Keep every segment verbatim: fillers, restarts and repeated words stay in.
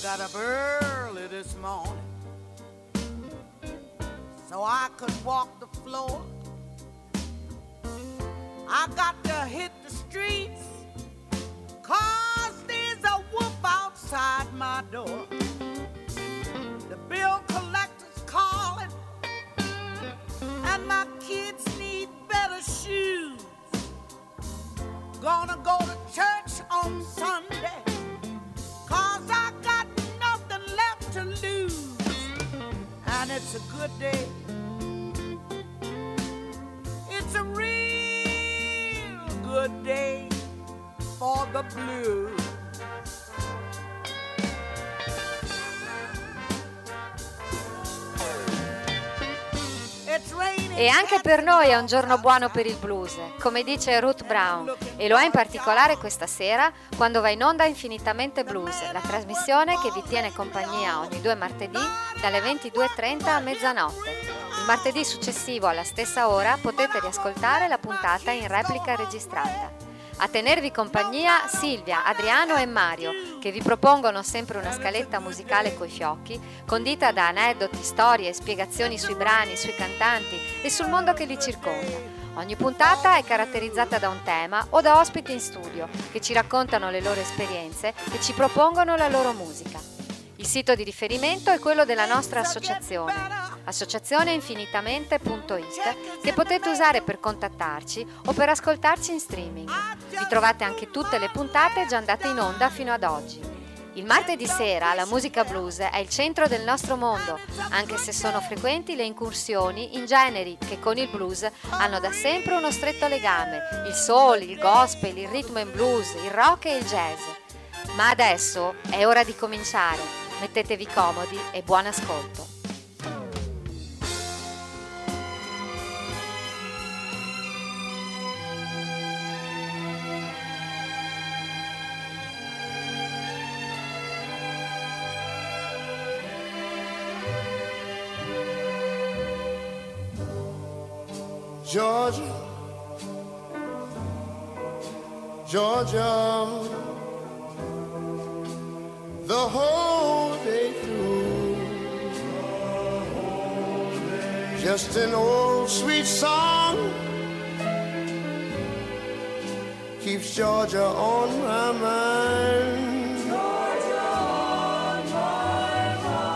got up early this morning so I could walk the floor. I got to hit the streets 'cause there's a wolf outside my door. The bill collector's calling and my kids need better shoes. Gonna go to church on Sunday 'cause I got nothing left to lose. And it's a good day. It's a real good day for the blues. E anche per noi è un giorno buono per il blues, come dice Ruth Brown, e lo è in particolare questa sera quando va in onda Infinitamente Blues, la trasmissione che vi tiene compagnia ogni due martedì dalle ventidue e trenta a mezzanotte. Il martedì successivo alla stessa ora potete riascoltare la puntata in replica registrata. A tenervi compagnia Silvia, Adriano e Mario, che vi propongono sempre una scaletta musicale coi fiocchi, condita da aneddoti, storie, spiegazioni sui brani, sui cantanti e sul mondo che li circonda. Ogni puntata è caratterizzata da un tema o da ospiti in studio che ci raccontano le loro esperienze e ci propongono la loro musica. Il sito di riferimento è quello della nostra associazione, associazione infinitamente punto it, che potete usare per contattarci o per ascoltarci in streaming. Vi trovate anche tutte le puntate già andate in onda fino ad oggi. Il martedì sera la musica blues è il centro del nostro mondo, anche se sono frequenti le incursioni in generi che con il blues hanno da sempre uno stretto legame: il soul, il gospel, il rhythm and blues, il rock e il jazz. Ma adesso è ora di cominciare. Mettetevi comodi e buon ascolto. Georgia, Georgia, the whole day through, just an old sweet song keeps Georgia on my mind. Georgia on my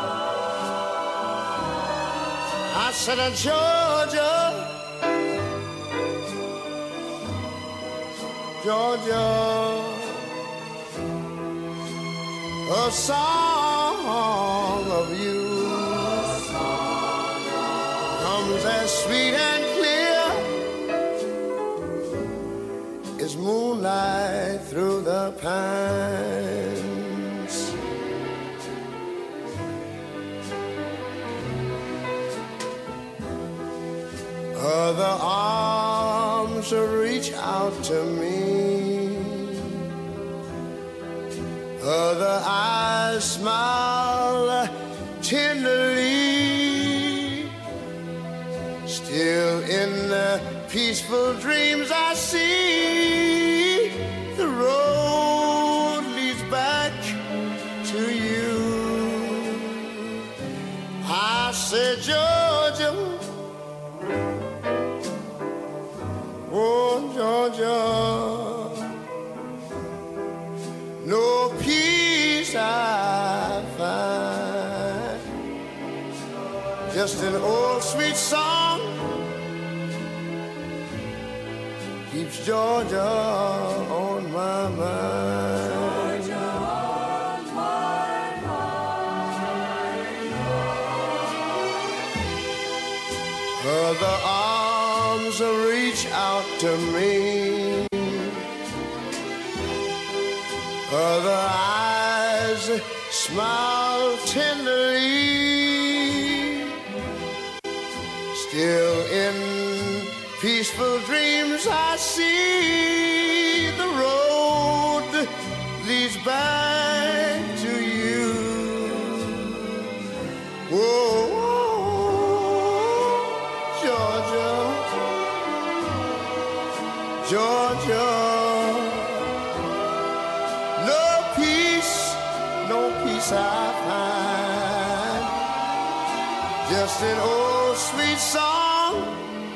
mind. I said, uh, Georgia, Georgia, a song of you song of comes as sweet and clear as moonlight through the pines. Other arms reach out to me, other eyes smile tenderly. Still in the peaceful dreams I see, the road leads back to you. I said, Georgia, oh Georgia, no peace I find, just an old sweet song keeps Georgia on my mind. Georgia on my mind. Other arms reach out to me, other eyes smile tenderly. Still in peaceful dreams I see, the road leads back to you. Whoa, Georgia, Georgia, no peace I just an old sweet song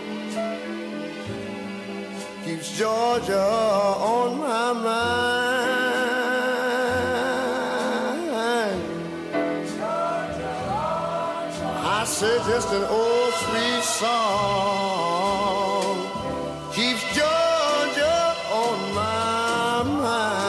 keeps Georgia on my mind. I said just an old sweet song keeps Georgia on my mind.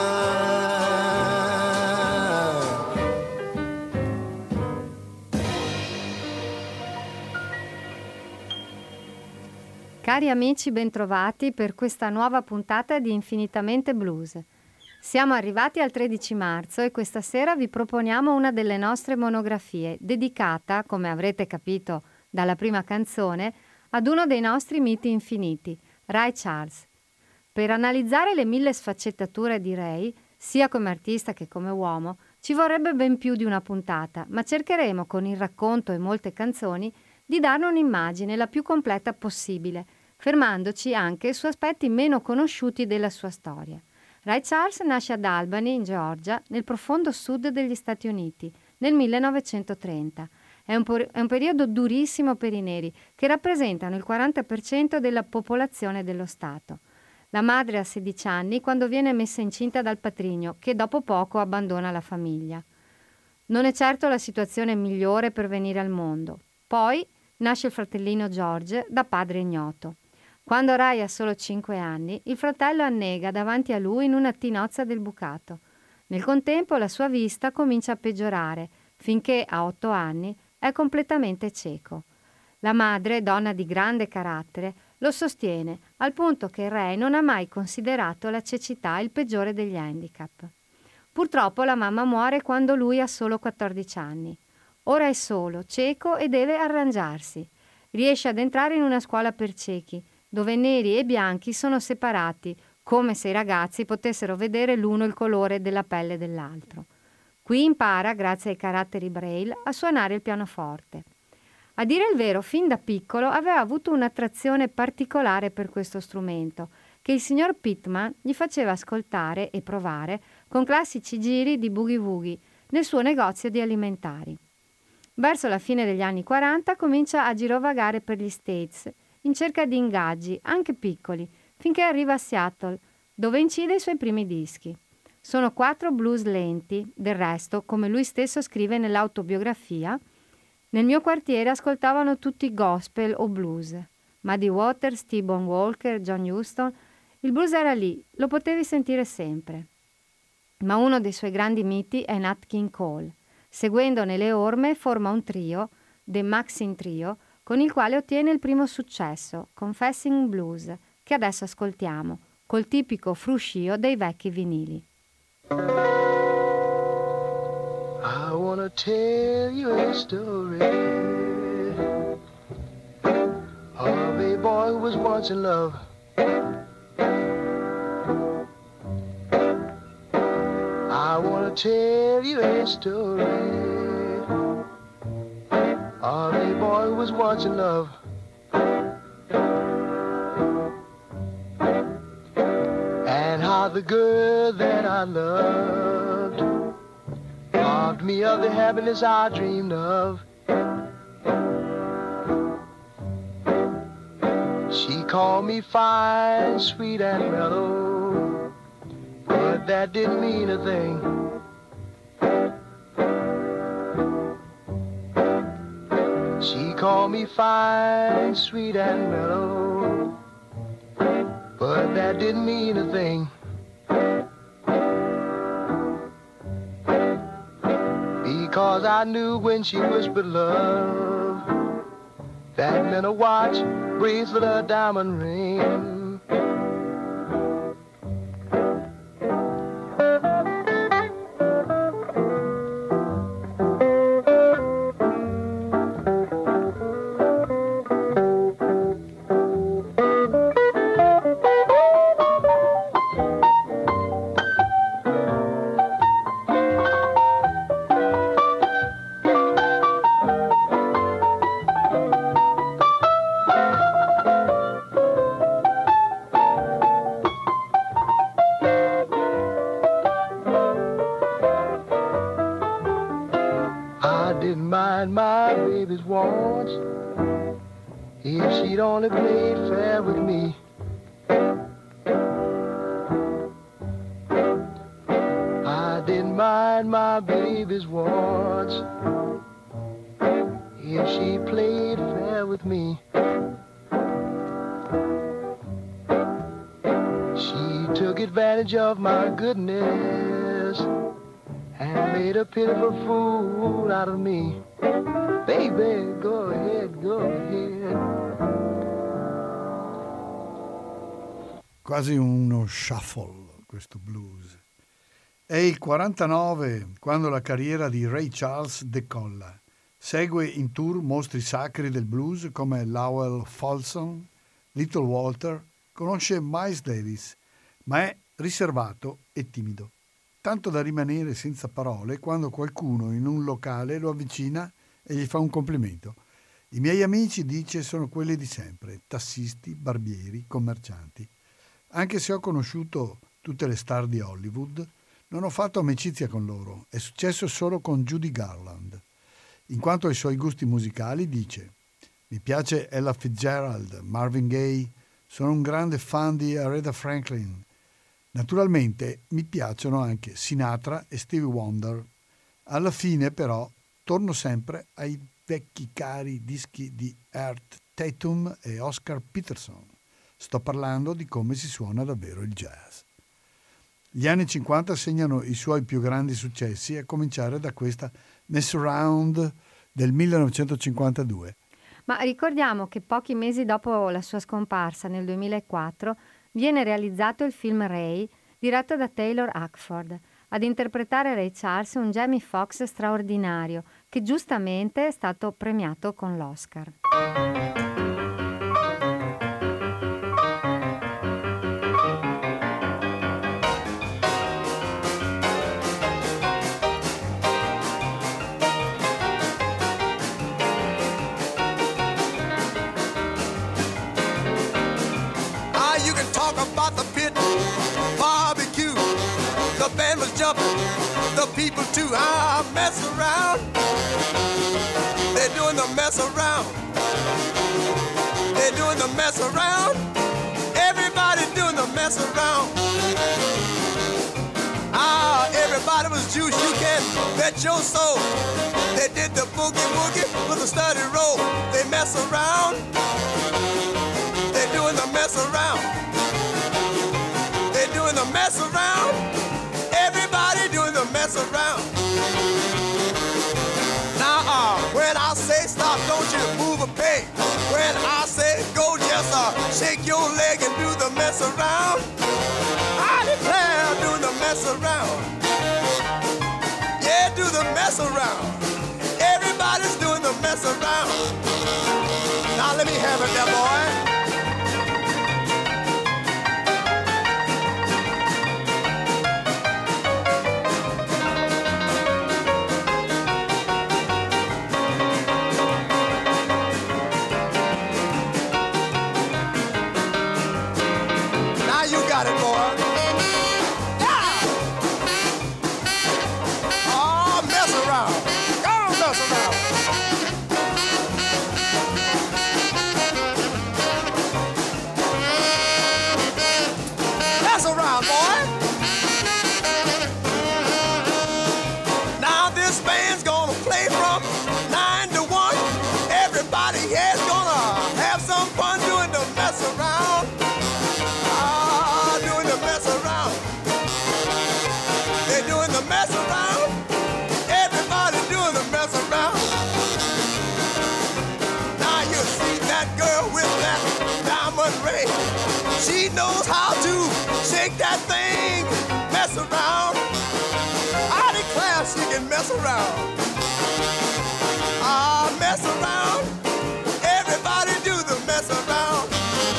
Cari amici, bentrovati per questa nuova puntata di Infinitamente Blues. Siamo arrivati al tredici marzo e questa sera vi proponiamo una delle nostre monografie, dedicata, come avrete capito dalla prima canzone, ad uno dei nostri miti infiniti, Ray Charles. Per analizzare le mille sfaccettature di Ray, sia come artista che come uomo, ci vorrebbe ben più di una puntata, ma cercheremo con il racconto e molte canzoni di darne un'immagine la più completa possibile, fermandoci anche su aspetti meno conosciuti della sua storia. Ray Charles nasce ad Albany, in Georgia, nel profondo sud degli Stati Uniti, nel millenovecentotrenta. È un, por- è un periodo durissimo per i neri, che rappresentano il quaranta per cento della popolazione dello Stato. La madre ha sedici anni quando viene messa incinta dal patrigno, che dopo poco abbandona la famiglia. Non è certo la situazione migliore per venire al mondo. Poi nasce il fratellino George, da padre ignoto. Quando Ray ha solo cinque anni, il fratello annega davanti a lui in una tinozza del bucato. Nel contempo la sua vista comincia a peggiorare, finché a otto anni è completamente cieco. La madre, donna di grande carattere, lo sostiene, al punto che Ray non ha mai considerato la cecità il peggiore degli handicap. Purtroppo la mamma muore quando lui ha solo quattordici anni. Ora è solo, cieco e deve arrangiarsi. Riesce ad entrare in una scuola per ciechi, dove neri e bianchi sono separati, come se i ragazzi potessero vedere l'uno il colore della pelle dell'altro. Qui impara, grazie ai caratteri Braille, a suonare il pianoforte. A dire il vero, fin da piccolo aveva avuto un'attrazione particolare per questo strumento, che il signor Pittman gli faceva ascoltare e provare con classici giri di boogie-woogie nel suo negozio di alimentari. Verso la fine degli anni quaranta comincia a girovagare per gli States in cerca di ingaggi, anche piccoli, finché arriva a Seattle, dove incide i suoi primi dischi. Sono quattro blues lenti, del resto, come lui stesso scrive nell'autobiografia, nel mio quartiere ascoltavano tutti gospel o blues. Muddy Waters, T-Bone Walker, John Huston, il blues era lì, lo potevi sentire sempre. Ma uno dei suoi grandi miti è Nat King Cole. Seguendone le orme forma un trio, The Maxine Trio, con il quale ottiene il primo successo, Confessing Blues, che adesso ascoltiamo, col tipico fruscio dei vecchi vinili. I wanna tell you a story of a boy who was once in love. I wanna tell you a story of a boy who was once in love. And how the girl that I loved robbed me of the happiness I dreamed of. She called me fine, sweet and mellow, but that didn't mean a thing. She called me fine, sweet and mellow, but that didn't mean a thing. Because I knew when she whispered love, that meant a watch, bracelet, a diamond ring. hearts. If she'd only played fair with me. I didn't mind my baby's warts if she played fair with me. She took advantage of my goodness and made a pitiful fool out of me. Baby, go ahead, go ahead. Quasi uno shuffle questo blues. È il quarantanove quando la carriera di Ray Charles decolla. Segue in tour mostri sacri del blues come Lowell Fulson, Little Walter, conosce Miles Davis, ma è riservato e timido, tanto da rimanere senza parole quando qualcuno in un locale lo avvicina e gli fa un complimento. I miei amici, dice, sono quelli di sempre, tassisti, barbieri, commercianti. Anche se ho conosciuto tutte le star di Hollywood, non ho fatto amicizia con loro, è successo solo con Judy Garland. In quanto ai suoi gusti musicali, dice: mi piace Ella Fitzgerald, Marvin Gaye, sono un grande fan di Aretha Franklin. Naturalmente mi piacciono anche Sinatra e Stevie Wonder. Alla fine però torno sempre ai vecchi cari dischi di Art Tatum e Oscar Peterson. Sto parlando di come si suona davvero il jazz. Gli anni cinquanta segnano i suoi più grandi successi, a cominciare da questa Mess Around del millenovecentocinquantadue. Ma ricordiamo che pochi mesi dopo la sua scomparsa, nel duemilaquattro, viene realizzato il film Ray, diretto da Taylor Hackford. Ad interpretare Ray Charles un Jamie Foxx straordinario, che giustamente è stato premiato con l'Oscar. The people too, I mess around. They're doing the mess around. They're doing the mess around. Everybody doing the mess around. Ah, everybody was juice, you can bet your soul. They did the boogie woogie with a steady roll. They mess around. They're doing the mess around. They're doing the mess around. Everybody doing the mess around. Now, uh, when I say stop, don't you move a peg. When I say go, just uh, shake your leg and do the mess around. I declare, doing the mess around. Yeah, do the mess around. Everybody's doing the mess around. Now let me have it there, boy. She knows how to shake that thing, mess around. I declare she can mess around. Ah, mess around. Everybody do the mess around.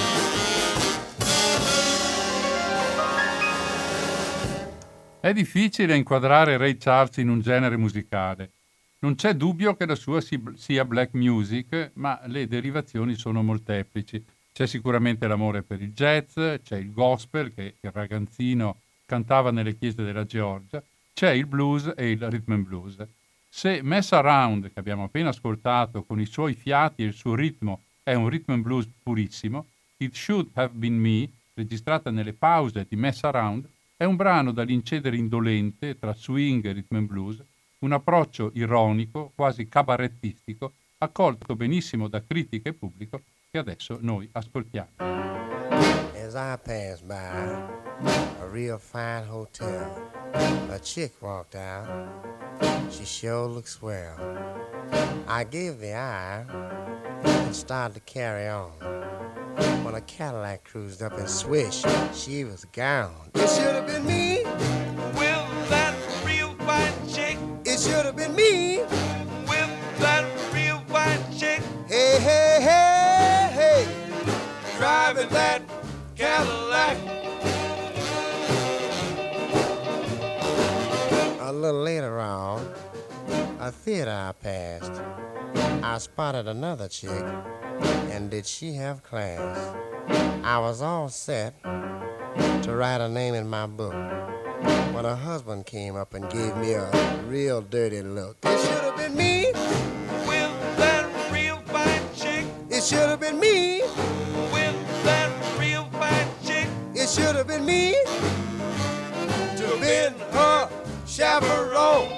È difficile inquadrare Ray Charles in un genere musicale. Non c'è dubbio che la sua sia black music, ma le derivazioni sono molteplici. C'è sicuramente l'amore per il jazz, c'è il gospel che il ragazzino cantava nelle chiese della Georgia, c'è il blues e il rhythm and blues. Se Mess Around, che abbiamo appena ascoltato, con i suoi fiati e il suo ritmo è un rhythm and blues purissimo, It Should Have Been Me, registrata nelle pause di Mess Around, è un brano dall'incedere indolente tra swing e rhythm and blues, un approccio ironico, quasi cabarettistico, accolto benissimo da critica e pubblico, che adesso noi ascoltiamo. As I passed by a real fine hotel, a chick walked out. She sure looked swell. I gave the eye and started to carry on, when a Cadillac cruised up and swish, she was gone. It should have been me with that real fine chick. It should have been me with that real fine chick. Hey, hey, hey, hey, driving that Cadillac. A little later on, a theater I passed, I spotted another chick, and did she have class. I was all set to write her name in my book when her husband came up and gave me a real dirty look. It should have been me with that real fine chick. It should have been me with that real fine chick. It should have been me to have been her chaperone.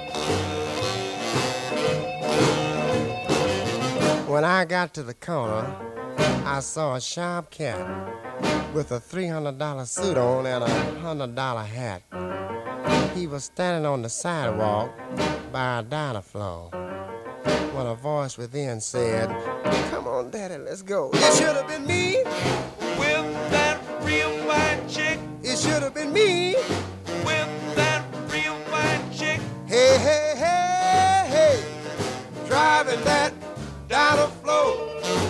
When I got to the corner, I saw a sharp cat with a three hundred dollar suit on and a one hundred dollar hat. He was standing on the sidewalk by a diner floor when a voice within said, "Come on, Daddy, let's go." It should have been me with that real fine chick. It should have been me with that real fine chick. Hey, hey, hey, hey, driving that diner floor.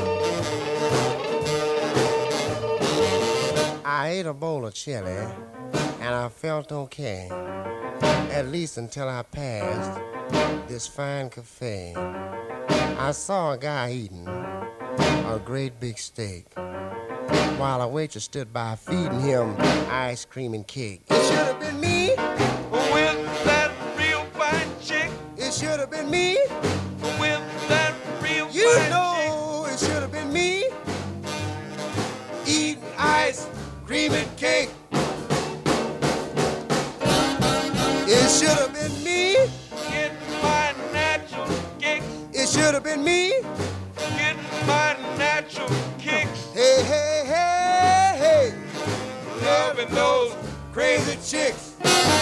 I ate a bowl of chili and I felt okay, at least until I passed this fine cafe. I saw a guy eating a great big steak while a waitress stood by feeding him ice cream and cake. It should have been me with that real fine chick. It should have been me with that real you fine know chick. It should have been me eating ice cream and cake. It should have been me getting my natural kicks. It should have been me getting my natural kicks. Hey, hey, hey, hey, loving those crazy chicks.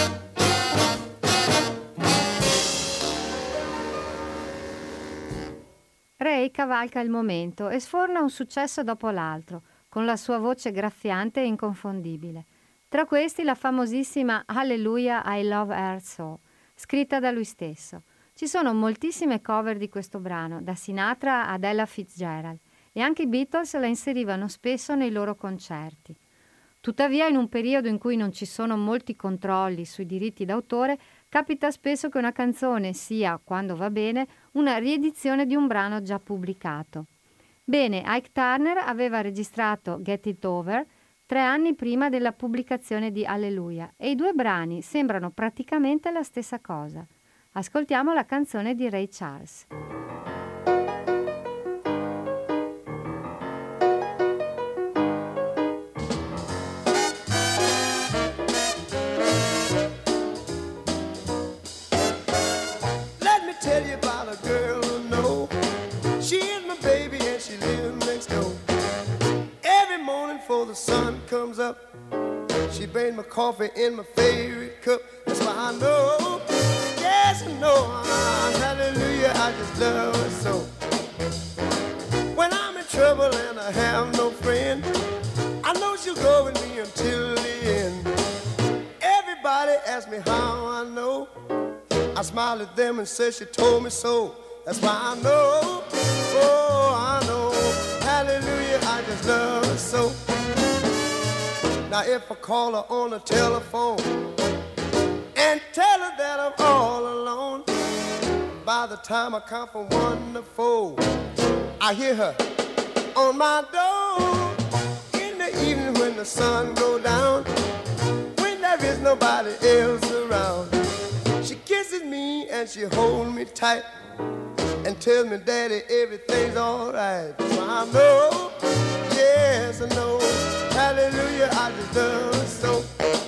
Ray cavalca il momento e sforna un successo dopo l'altro, con la sua voce graffiante e inconfondibile. Tra questi la famosissima Hallelujah I Love Her So, scritta da lui stesso. Ci sono moltissime cover di questo brano, da Sinatra ad Ella Fitzgerald, e anche i Beatles la inserivano spesso nei loro concerti. Tuttavia, in un periodo in cui non ci sono molti controlli sui diritti d'autore, capita spesso che una canzone sia, quando va bene, una riedizione di un brano già pubblicato. Bene, Ike Turner aveva registrato Get It Over tre anni prima della pubblicazione di Hallelujah e i due brani sembrano praticamente la stessa cosa. Ascoltiamo la canzone di Ray Charles. Let me tell you about a girl who know she is my baby and she lives next door. Every morning before the sun comes up, she brings my coffee in my favorite cup. That's why I know, yes I know, ah, hallelujah, I just love her so. When I'm in trouble and I have no friend, I know she'll go with me until the end. Everybody asks me how I know, I smile at them and say she told me so. That's why I know, oh I know, hallelujah, I just love her so. Now if I call her on the telephone and tell her that I'm all alone, by the time I count from one to four, I hear her on my door. In the evening when the sun go down, when there is nobody else around, she kisses kisses me and she holds me tight and tells me, Daddy, everything's all right. So I know, yes, I know, hallelujah, I just love her so.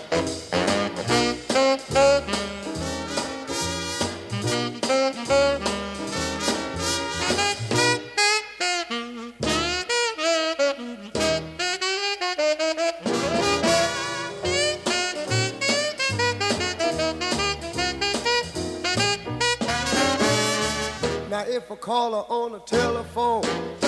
If I call her on the telephone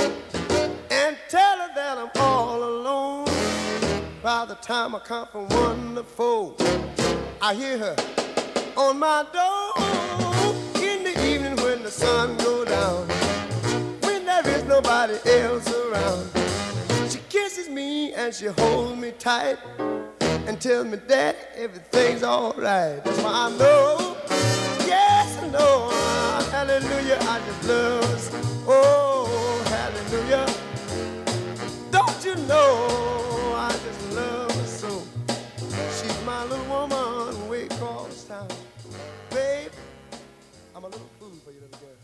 and tell her that I'm all alone, by the time I come from one to four, I hear her on my door. In the evening when the sun goes down, when there is nobody else around, she kisses me and she holds me tight and tells me that everything's all right. That's why I know, yes I know, hallelujah, I just love her. Oh, hallelujah. Don't you know, I just love her so. She's my little woman way across town. Babe, I'm a little fool for you, little girl.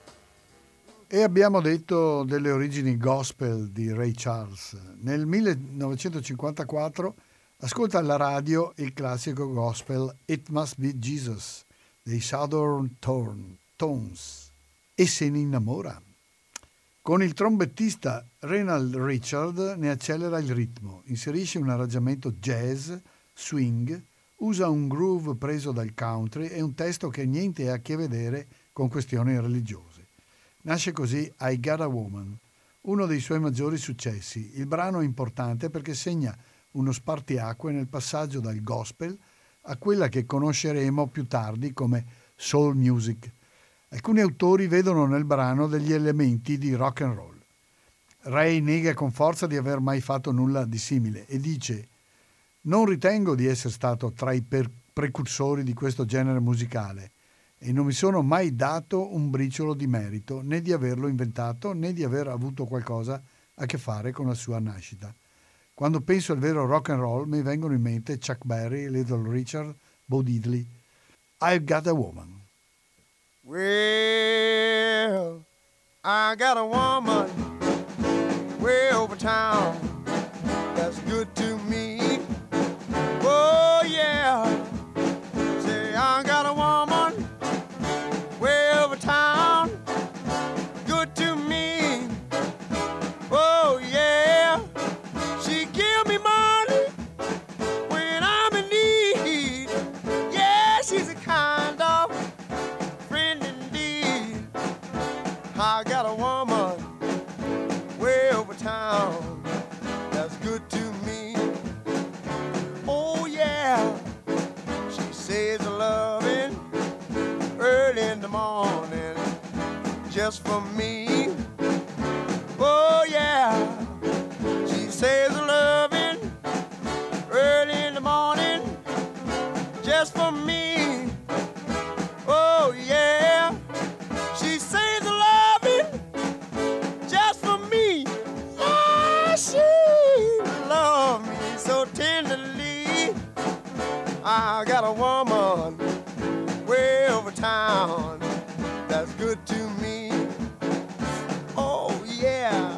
E abbiamo detto delle origini gospel di Ray Charles. Nel millenovecentocinquantaquattro ascolta alla radio il classico gospel It Must Be Jesus dei Southern Tones e se ne innamora. Con il trombettista Renald Richard ne accelera il ritmo, inserisce un arrangiamento jazz, swing, usa un groove preso dal country e un testo che niente ha a che vedere con questioni religiose. Nasce così I Got a Woman, uno dei suoi maggiori successi. Il brano è importante perché segna uno spartiacque nel passaggio dal gospel a quella che conosceremo più tardi come soul music. Alcuni autori vedono nel brano degli elementi di rock and roll. Ray nega con forza di aver mai fatto nulla di simile e dice: non ritengo di essere stato tra i per- precursori di questo genere musicale e non mi sono mai dato un briciolo di merito né di averlo inventato né di aver avuto qualcosa a che fare con la sua nascita. Quando penso al vero rock and roll mi vengono in mente Chuck Berry, Little Richard, Bo Diddley. I've Got a Woman. Well, I got a woman way over town that's good to me. Oh yeah, say I got a woman way over town, good to me. Oh yeah, she give me money when I'm in need. Yeah, she's a kind of friend indeed. I got a woman way over town that's good to me. Oh yeah, she says a loving early in the morning just for me. Oh yeah, she says a loving early in the morning just for me. Oh yeah, she says a loving just for me. Yeah, she loves me so tenderly. I got a woman way over town that's good to me. Oh yeah.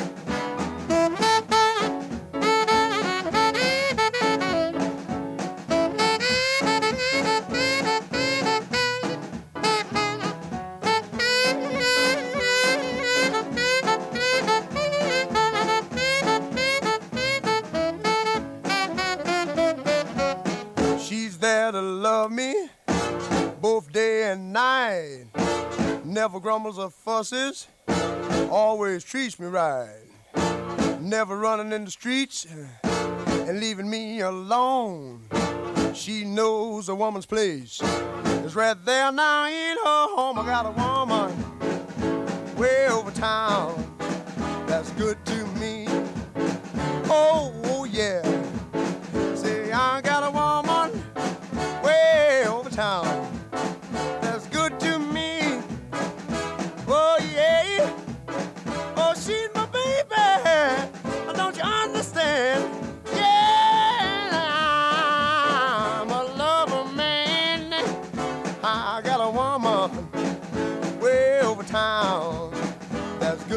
She's there to love me both day and night. Never grumbles or fusses, always treats me right. Never running in the streets and leaving me alone. She knows a woman's place is right there now in her home. I got a woman way over town that's good to me. Oh, oh yeah. Say I got a woman way over town that's good to me. Oh yeah. Oh, she's my baby. Don't you understand? Yeah, I'm a lover man. I got a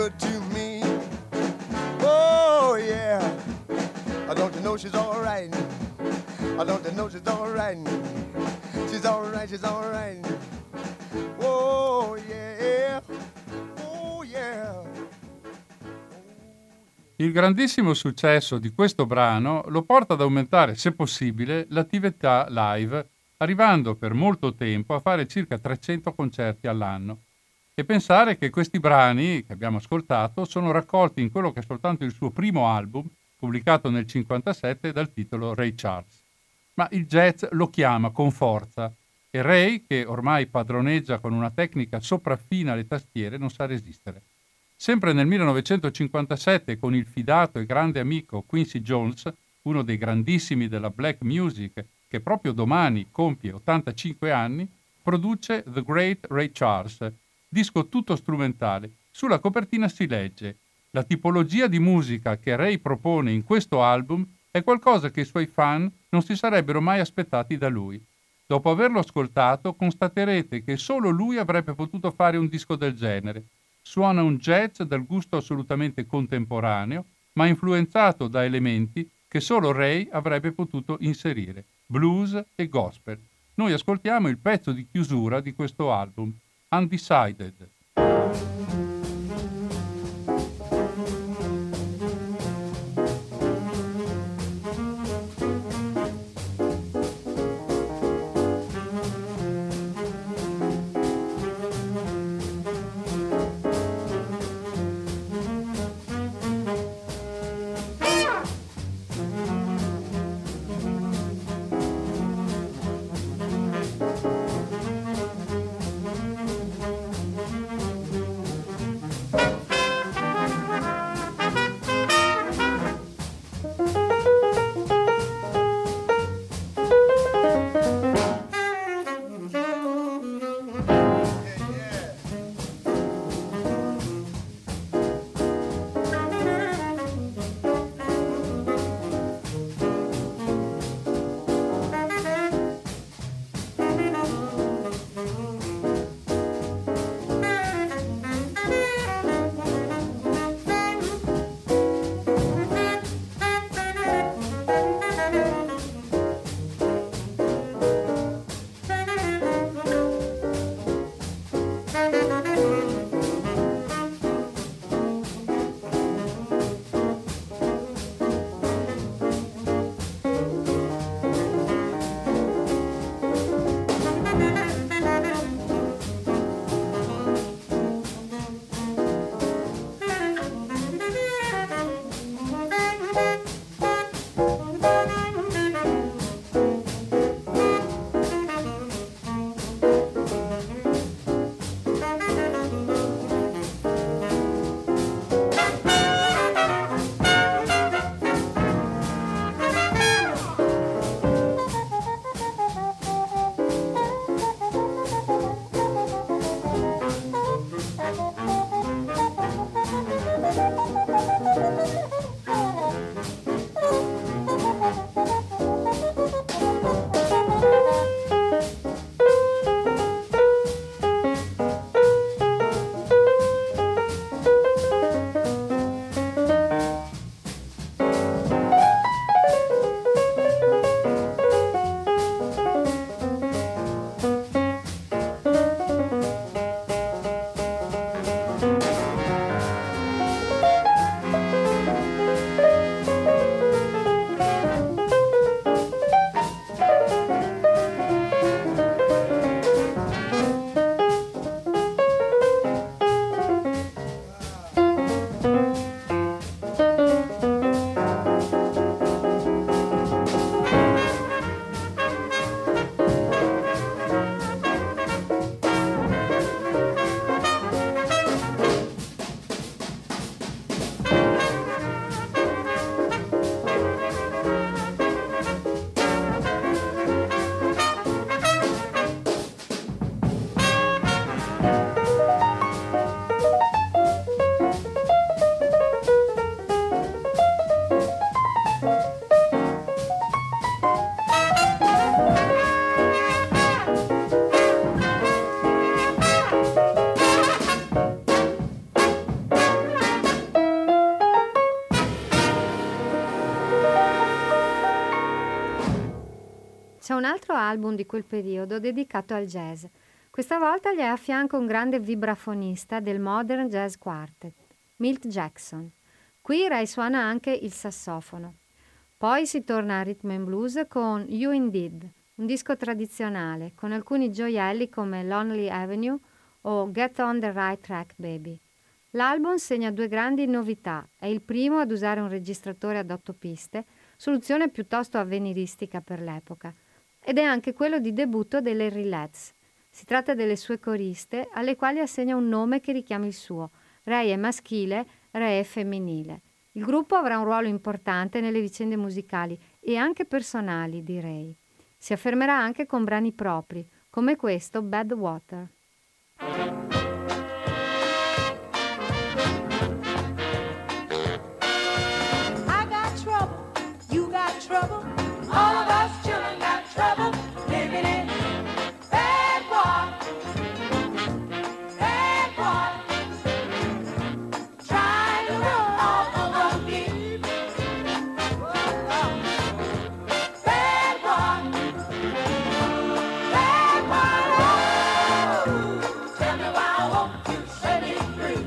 good to me. Oh yeah, I don't you know she's all right. I don't you know she's all right. She's all right, she's all right. Oh yeah, oh yeah. Il grandissimo successo di questo brano lo porta ad aumentare, se possibile, l'attività live, arrivando per molto tempo a fare circa trecento concerti all'anno. E pensare che questi brani che abbiamo ascoltato sono raccolti in quello che è soltanto il suo primo album, pubblicato nel cinquantasette dal titolo Ray Charles. Ma il jazz lo chiama con forza e Ray, che ormai padroneggia con una tecnica sopraffina le tastiere, non sa resistere. Sempre nel millenovecentocinquantasette, con il fidato e grande amico Quincy Jones, uno dei grandissimi della black music, che proprio domani compie ottantacinque anni, produce The Great Ray Charles, disco tutto strumentale. Sulla copertina si legge: la tipologia di musica che Ray propone in questo album è qualcosa che i suoi fan non si sarebbero mai aspettati da lui. Dopo averlo ascoltato, constaterete che solo lui avrebbe potuto fare un disco del genere. Suona un jazz dal gusto assolutamente contemporaneo, ma influenzato da elementi che solo Ray avrebbe potuto inserire, blues e gospel. Noi ascoltiamo il pezzo di chiusura di questo album, Undecided. album di quel periodo dedicato al jazz. Questa volta gli è a fianco un grande vibrafonista del Modern Jazz Quartet, Milt Jackson. Qui Ray suona anche il sassofono. Poi si torna a rhythm and blues con You Indeed, un disco tradizionale con alcuni gioielli come Lonely Avenue o Get on the Right Track Baby. L'album segna due grandi novità. È il primo ad usare un registratore ad otto piste, soluzione piuttosto avveniristica per l'epoca, ed è anche quello di debutto delle Rillettes. Si tratta delle sue coriste, alle quali assegna un nome che richiama il suo. Ray è maschile, Ray è femminile. Il gruppo avrà un ruolo importante nelle vicende musicali e anche personali di Ray. Si affermerà anche con brani propri, come questo Bad Water. I got trouble, you got trouble, all of us children got trouble, living in bad water, bad water, trying to run off of one deep, bad water, bad water, oh, tell me why won't you set me free?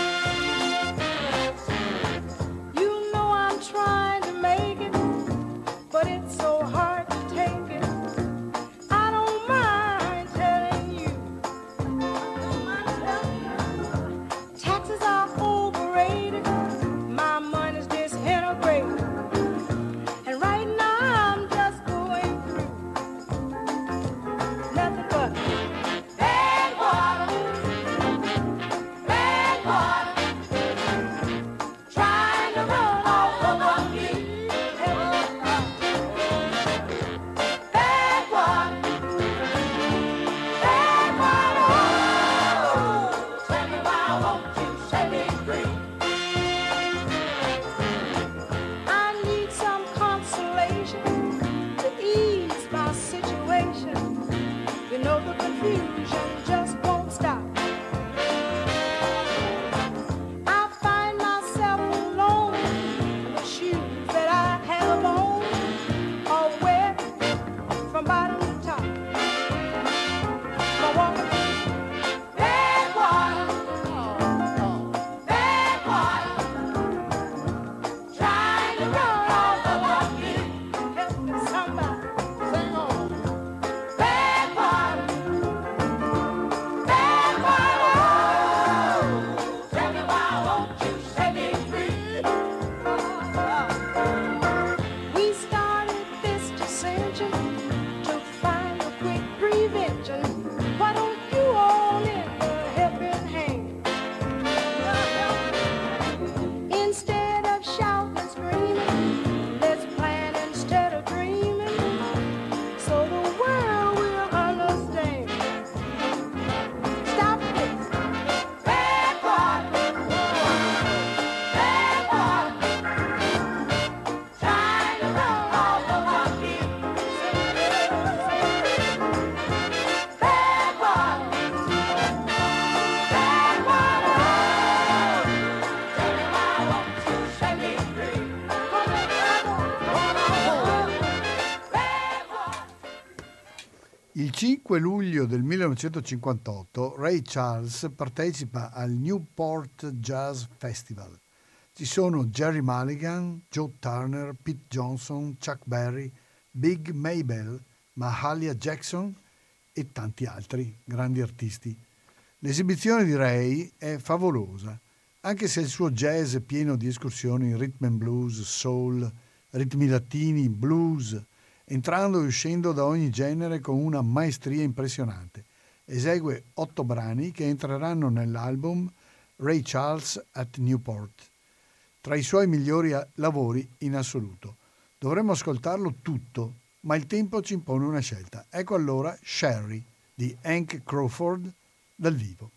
You know I'm trying to make it, but it's so hard to take it. I don't mind telling you, don't mind telling you. Taxes are overrated, my money's disintegrated, and right now I'm just going through nothing but bad water, bad water, trying to run off of one beat. Bad water, bad water, oh, tell me why won't you set me free? I need some consolation to ease my situation. You know the confusion just won't stop. I find myself alone, the shoes that I have on are wet from bottom to top. My walking bad water, bad water, trying to run off of one beat. Help me somebody, sing on. Bad water, bad water, oh, tell me why won't you set me free? We started this dissension to find a quick prevention. Why don't you all lend a helping hand? Instead of shouting and screaming, let's plan instead of dreaming, so the world will understand. Stop this bad water, bad water, trying to run off of one beat. Bad water, bad water, tell me why won't you set me free? Bad water. Il cinque luglio del millenovecentocinquantotto Ray Charles partecipa al Newport Jazz Festival. Ci sono Jerry Mulligan, Joe Turner, Pete Johnson, Chuck Berry, Big Maybell, Mahalia Jackson e tanti altri grandi artisti. L'esibizione di Ray è favolosa, anche se il suo jazz è pieno di escursioni in rhythm and blues, soul, ritmi latini, blues, entrando e uscendo da ogni genere con una maestria impressionante. Esegue otto brani che entreranno nell'album Ray Charles at Newport, tra i suoi migliori a- lavori in assoluto. Dovremmo ascoltarlo tutto, ma il tempo ci impone una scelta. Ecco allora Sherry di Hank Crawford dal vivo.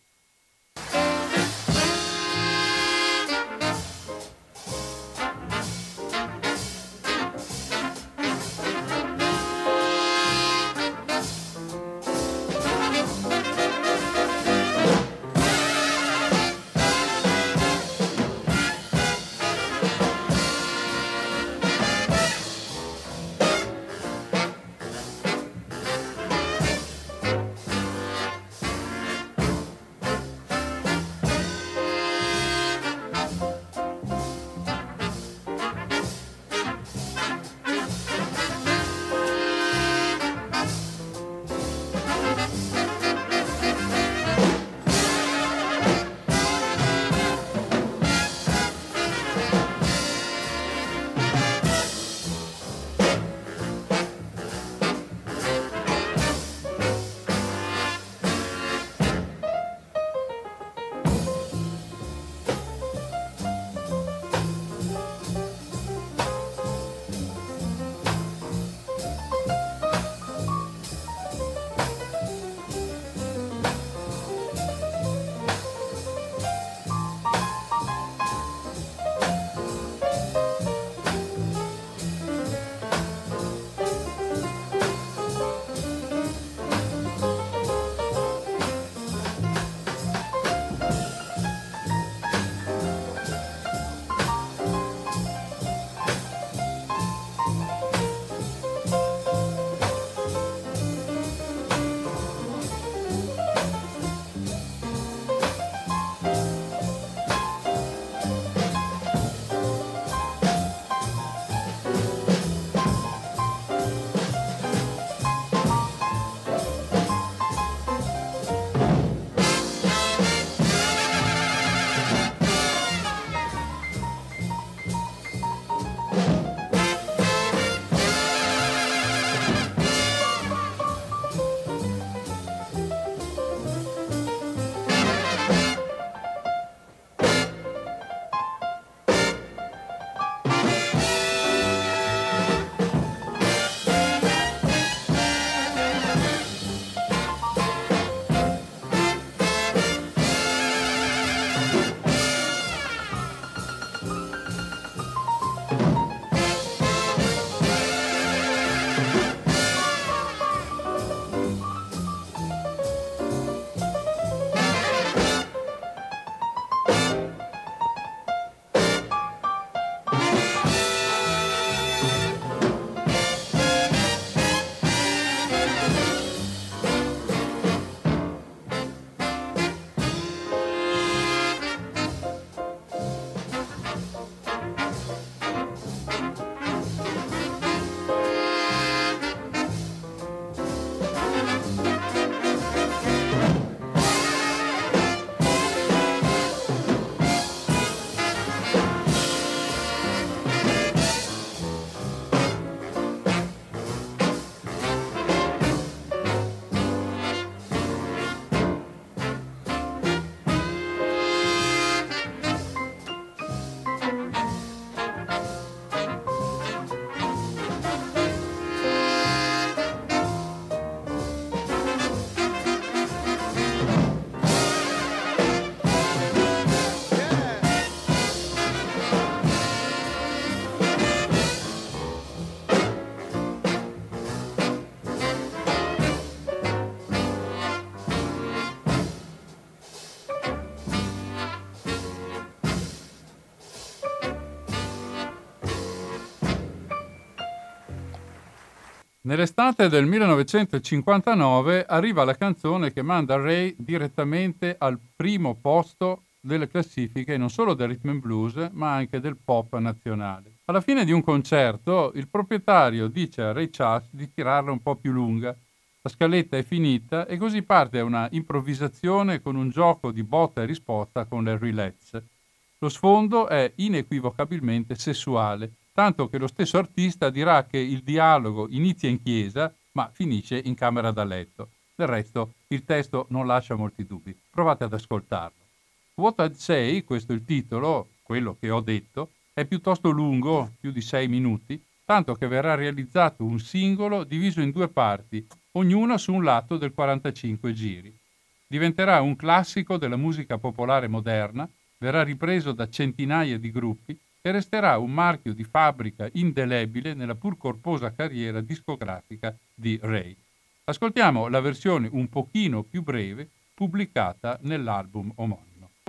Nell'estate del millenovecentocinquantanove arriva la canzone che manda Ray direttamente al primo posto delle classifiche non solo del rhythm and blues ma anche del pop nazionale. Alla fine di un concerto il proprietario dice a Ray Charles di tirarla un po' più lunga. La scaletta è finita e così parte una improvvisazione con un gioco di botta e risposta con le roulette. Lo sfondo è inequivocabilmente sessuale, tanto che lo stesso artista dirà che il dialogo inizia in chiesa ma finisce in camera da letto. Del resto il testo non lascia molti dubbi. Provate ad ascoltarlo. What I'd Say, questo è il titolo, quello che ho detto, è piuttosto lungo, più di sei minuti, tanto che verrà realizzato un singolo diviso in due parti, ognuna su un lato del quarantacinque giri. Diventerà un classico della musica popolare moderna, verrà ripreso da centinaia di gruppi e resterà un marchio di fabbrica indelebile nella pur corposa carriera discografica di Ray. Ascoltiamo la versione un pochino più breve pubblicata nell'album omonimo.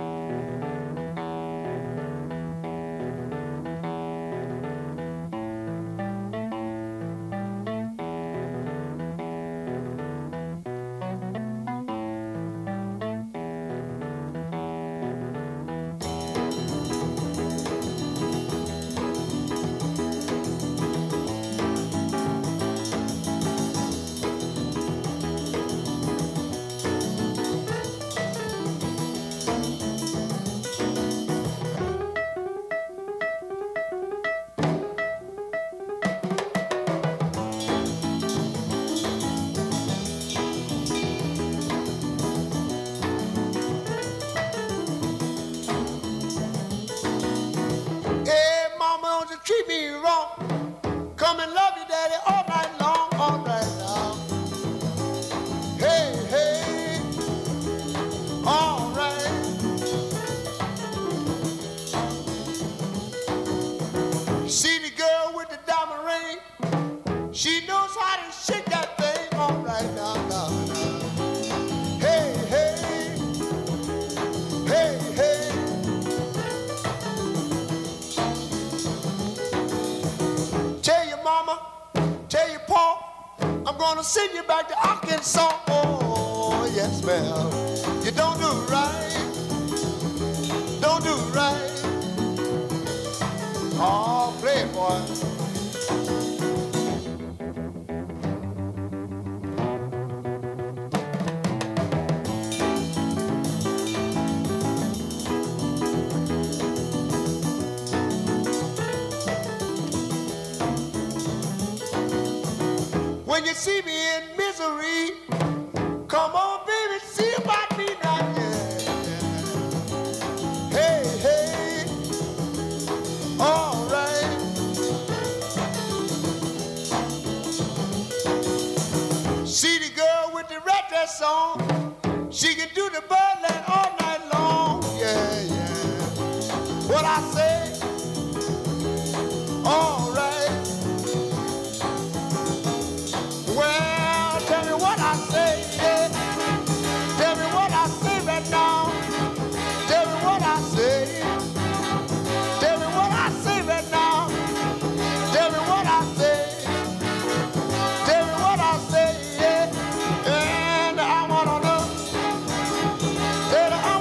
Treat me wrong, come and love you, daddy, all night long, all night long. Hey, hey, all right. See the girl with the diamond ring, she knows how to shake that thing, all right now, now, now. Hey, hey, hey, hey. Tell your mama, tell your pa, I'm gonna send you back to Arkansas. Oh, yes, ma'am. You don't do right, don't do right. Oh, play it, boy. When you see me in misery, come on, baby, see about me now, yeah. Hey, hey, all right. See the girl with the red dress on, she can do the birdland all night long, yeah, yeah. What I say, all right. Well, tell me what I say, yeah. Tell me what I say right now. Tell me what I say. Tell me what I say right now. Tell me what I say. Tell me what I say, yeah. And I wanna know. Tell me I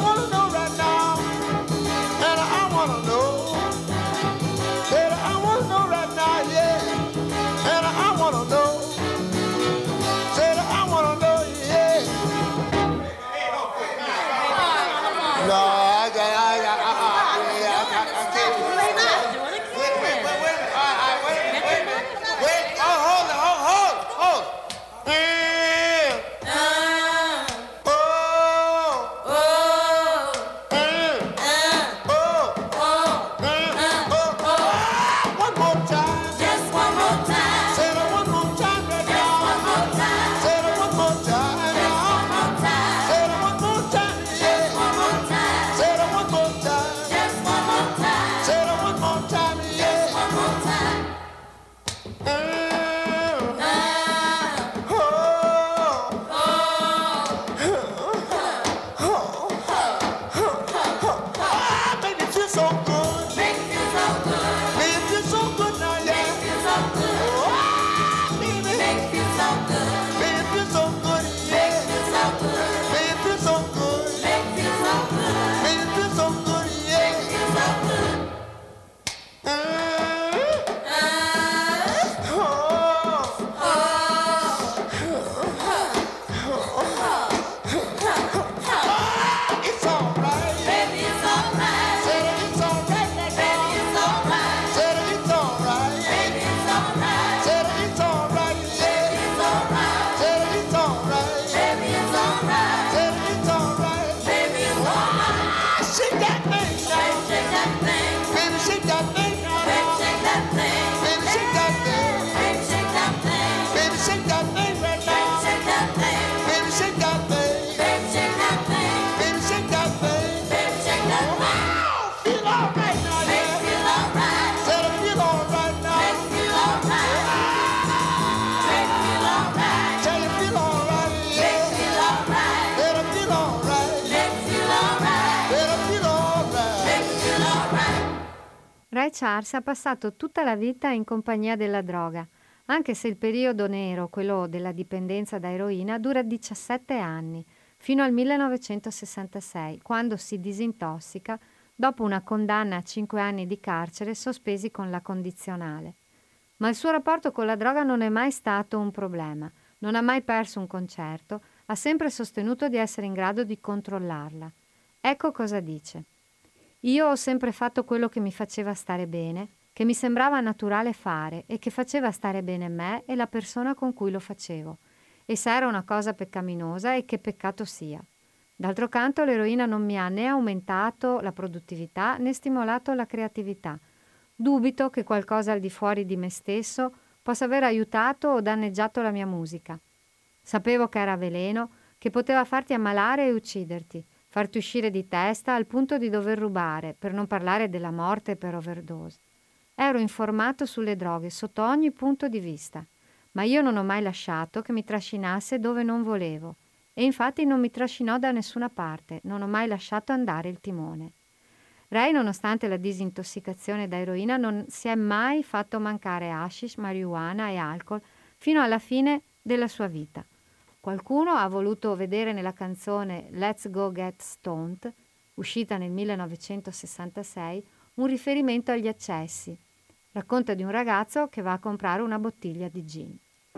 Ray Charles ha passato tutta la vita in compagnia della droga, anche se il periodo nero, quello della dipendenza da eroina, dura diciassette anni, fino al millenovecentosessantasei, quando si disintossica dopo una condanna a cinque anni di carcere sospesi con la condizionale. Ma il suo rapporto con la droga non è mai stato un problema, non ha mai perso un concerto, ha sempre sostenuto di essere in grado di controllarla. Ecco cosa dice. Io ho sempre fatto quello che mi faceva stare bene, che mi sembrava naturale fare e che faceva stare bene me e la persona con cui lo facevo. E se era una cosa peccaminosa, e che peccato sia. D'altro canto l'eroina non mi ha né aumentato la produttività né stimolato la creatività. Dubito che qualcosa al di fuori di me stesso possa aver aiutato o danneggiato la mia musica. Sapevo che era veleno, che poteva farti ammalare e ucciderti, farti uscire di testa al punto di dover rubare, per non parlare della morte per overdose. Ero informato sulle droghe sotto ogni punto di vista, ma io non ho mai lasciato che mi trascinasse dove non volevo. E infatti non mi trascinò da nessuna parte, non ho mai lasciato andare il timone. Ray, nonostante la disintossicazione da eroina, non si è mai fatto mancare hashish, marijuana e alcol fino alla fine della sua vita. Qualcuno ha voluto vedere nella canzone Let's Go Get Stoned, uscita nel millenovecentosessantasei, un riferimento agli eccessi. Racconta di un ragazzo che va a comprare una bottiglia di gin.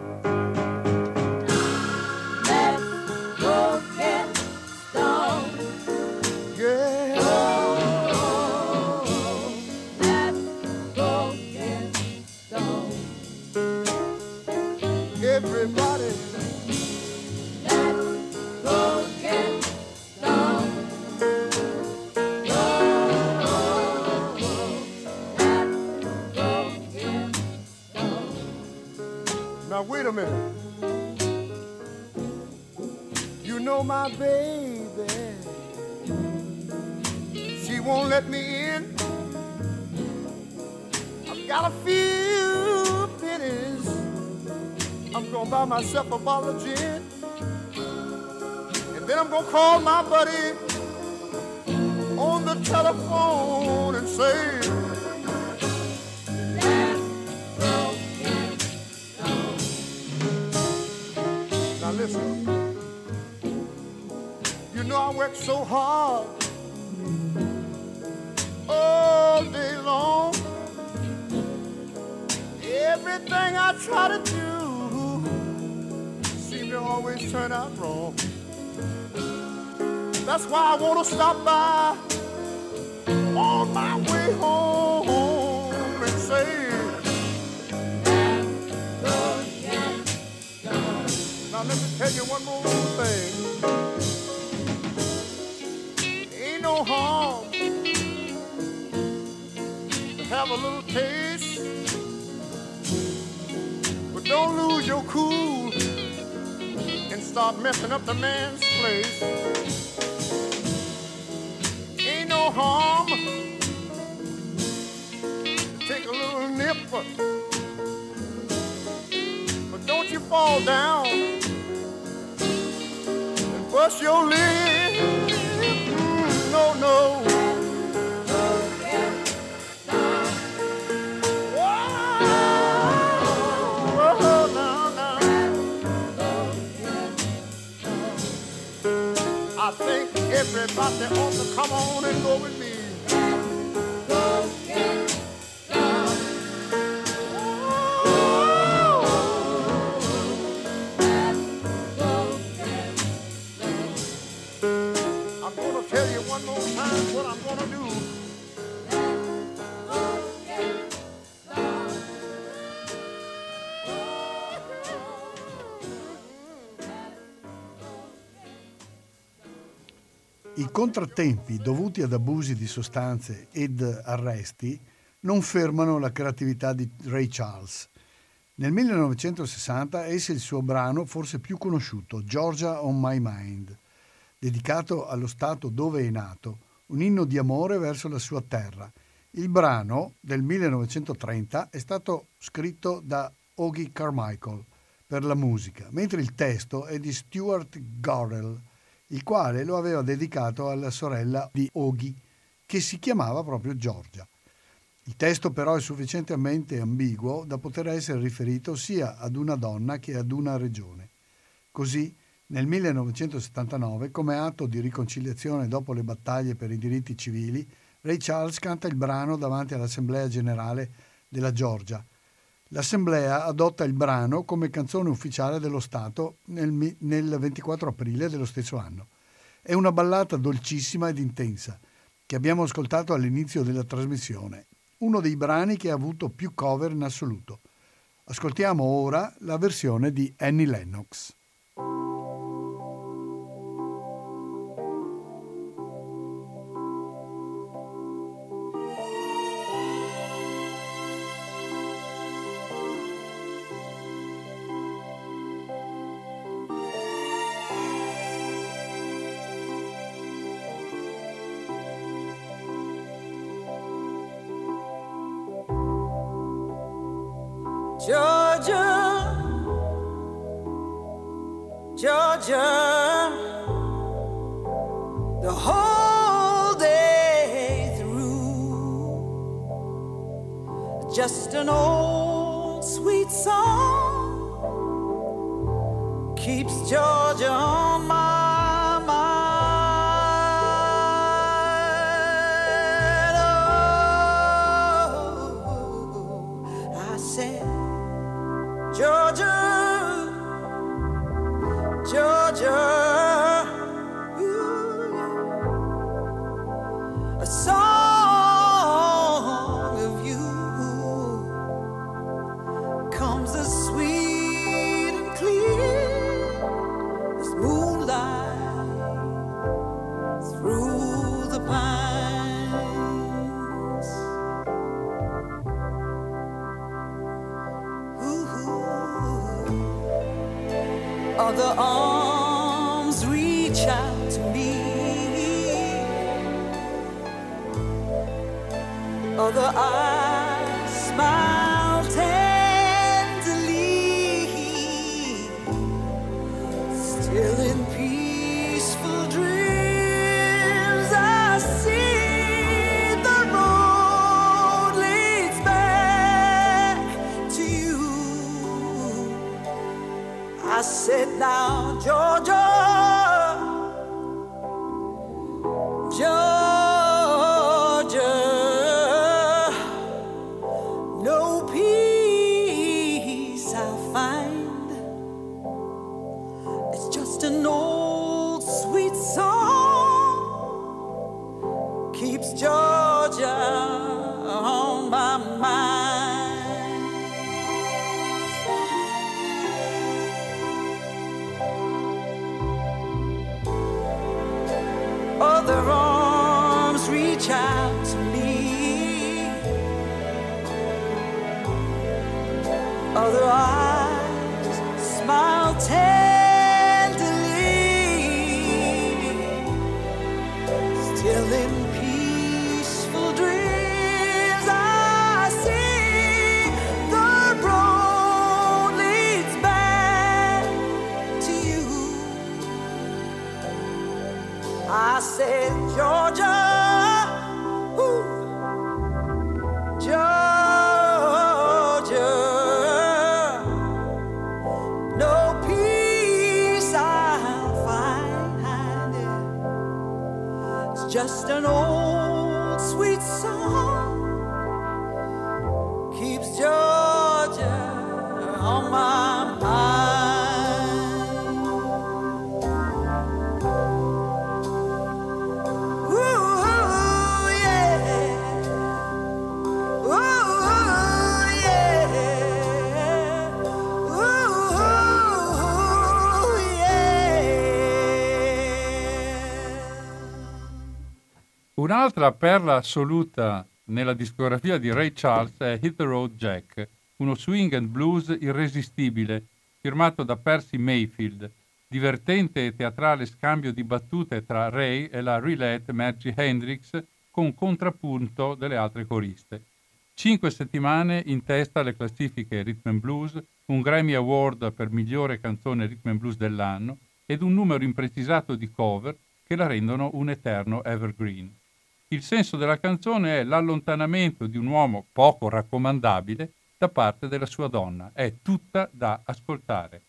Everybody, let's go get stoned. Oh, let's go get stoned. Now wait a minute. You know my baby, she won't let me in. I've got a few pennies, I'm gonna buy myself a bottle of gin, and then I'm gonna call my buddy on the telephone and say, let's go get stoned. Now listen, you know I work so hard all day long. Everything I try to do seems to always turn out wrong. That's why I want to stop by on my way home and say, let's go get stoned. Now let me tell you one more thing. Ain't no harm to have a little taste, but don't lose your cool and start messing up the man's place. Ain't no harm to take a little nip, but don't you fall down and bust your lip. Mm, no, no. I think everybody ought to come on and go with me. Go get stoned. Go get stoned. I'm gonna tell you one more time what I'm gonna do. I contrattempi dovuti ad abusi di sostanze ed arresti non fermano la creatività di Ray Charles. Nel millenovecentosessanta esce il suo brano forse più conosciuto, Georgia on My Mind, dedicato allo stato dove è nato, un inno di amore verso la sua terra. Il brano, del millenovecentotrenta, è stato scritto da Ogie Carmichael per la musica, mentre il testo è di Stuart Gorrell, il quale lo aveva dedicato alla sorella di Ogie, che si chiamava proprio Georgia. Il testo però è sufficientemente ambiguo da poter essere riferito sia ad una donna che ad una regione. Così, nel millenovecentosettantanove, come atto di riconciliazione dopo le battaglie per i diritti civili, Ray Charles canta il brano davanti all'Assemblea Generale della Georgia. L'Assemblea adotta il brano come canzone ufficiale dello Stato nel, nel ventiquattro aprile dello stesso anno. È una ballata dolcissima ed intensa che abbiamo ascoltato all'inizio della trasmissione, uno dei brani che ha avuto più cover in assoluto. Ascoltiamo ora la versione di Annie Lennox. Georgia, Georgia, the whole day through, just an old sweet song keeps Georgia on my mind. Oh, I said, Georgia, Georgia, ooh, a song of you comes as sweet and clear as moonlight through the pines. Other arms reach out to me, other eyes smile tenderly, still in peaceful dreams I see the road leads back to you. I said, now, Georgia, Georgia, no peace I'll find. It's just an old sweet song keeps Georgia on my mind. Other arms reach out to me, other eyes smile tenderly, still in peaceful dreams I see the road leads back to you. I said, Georgia, ooh, Georgia, no peace I'll find. It's just an old sweet song keeps Georgia on my mind. Un'altra perla assoluta nella discografia di Ray Charles è Hit the Road Jack, uno swing and blues irresistibile, firmato da Percy Mayfield, divertente e teatrale scambio di battute tra Ray e la Relate Margie Hendrix con contrappunto delle altre coriste. Cinque settimane in testa alle classifiche Rhythm and Blues, un Grammy Award per migliore canzone Rhythm and Blues dell'anno ed un numero imprecisato di cover che la rendono un eterno evergreen. Il senso della canzone è l'allontanamento di un uomo poco raccomandabile da parte della sua donna. È tutta da ascoltare.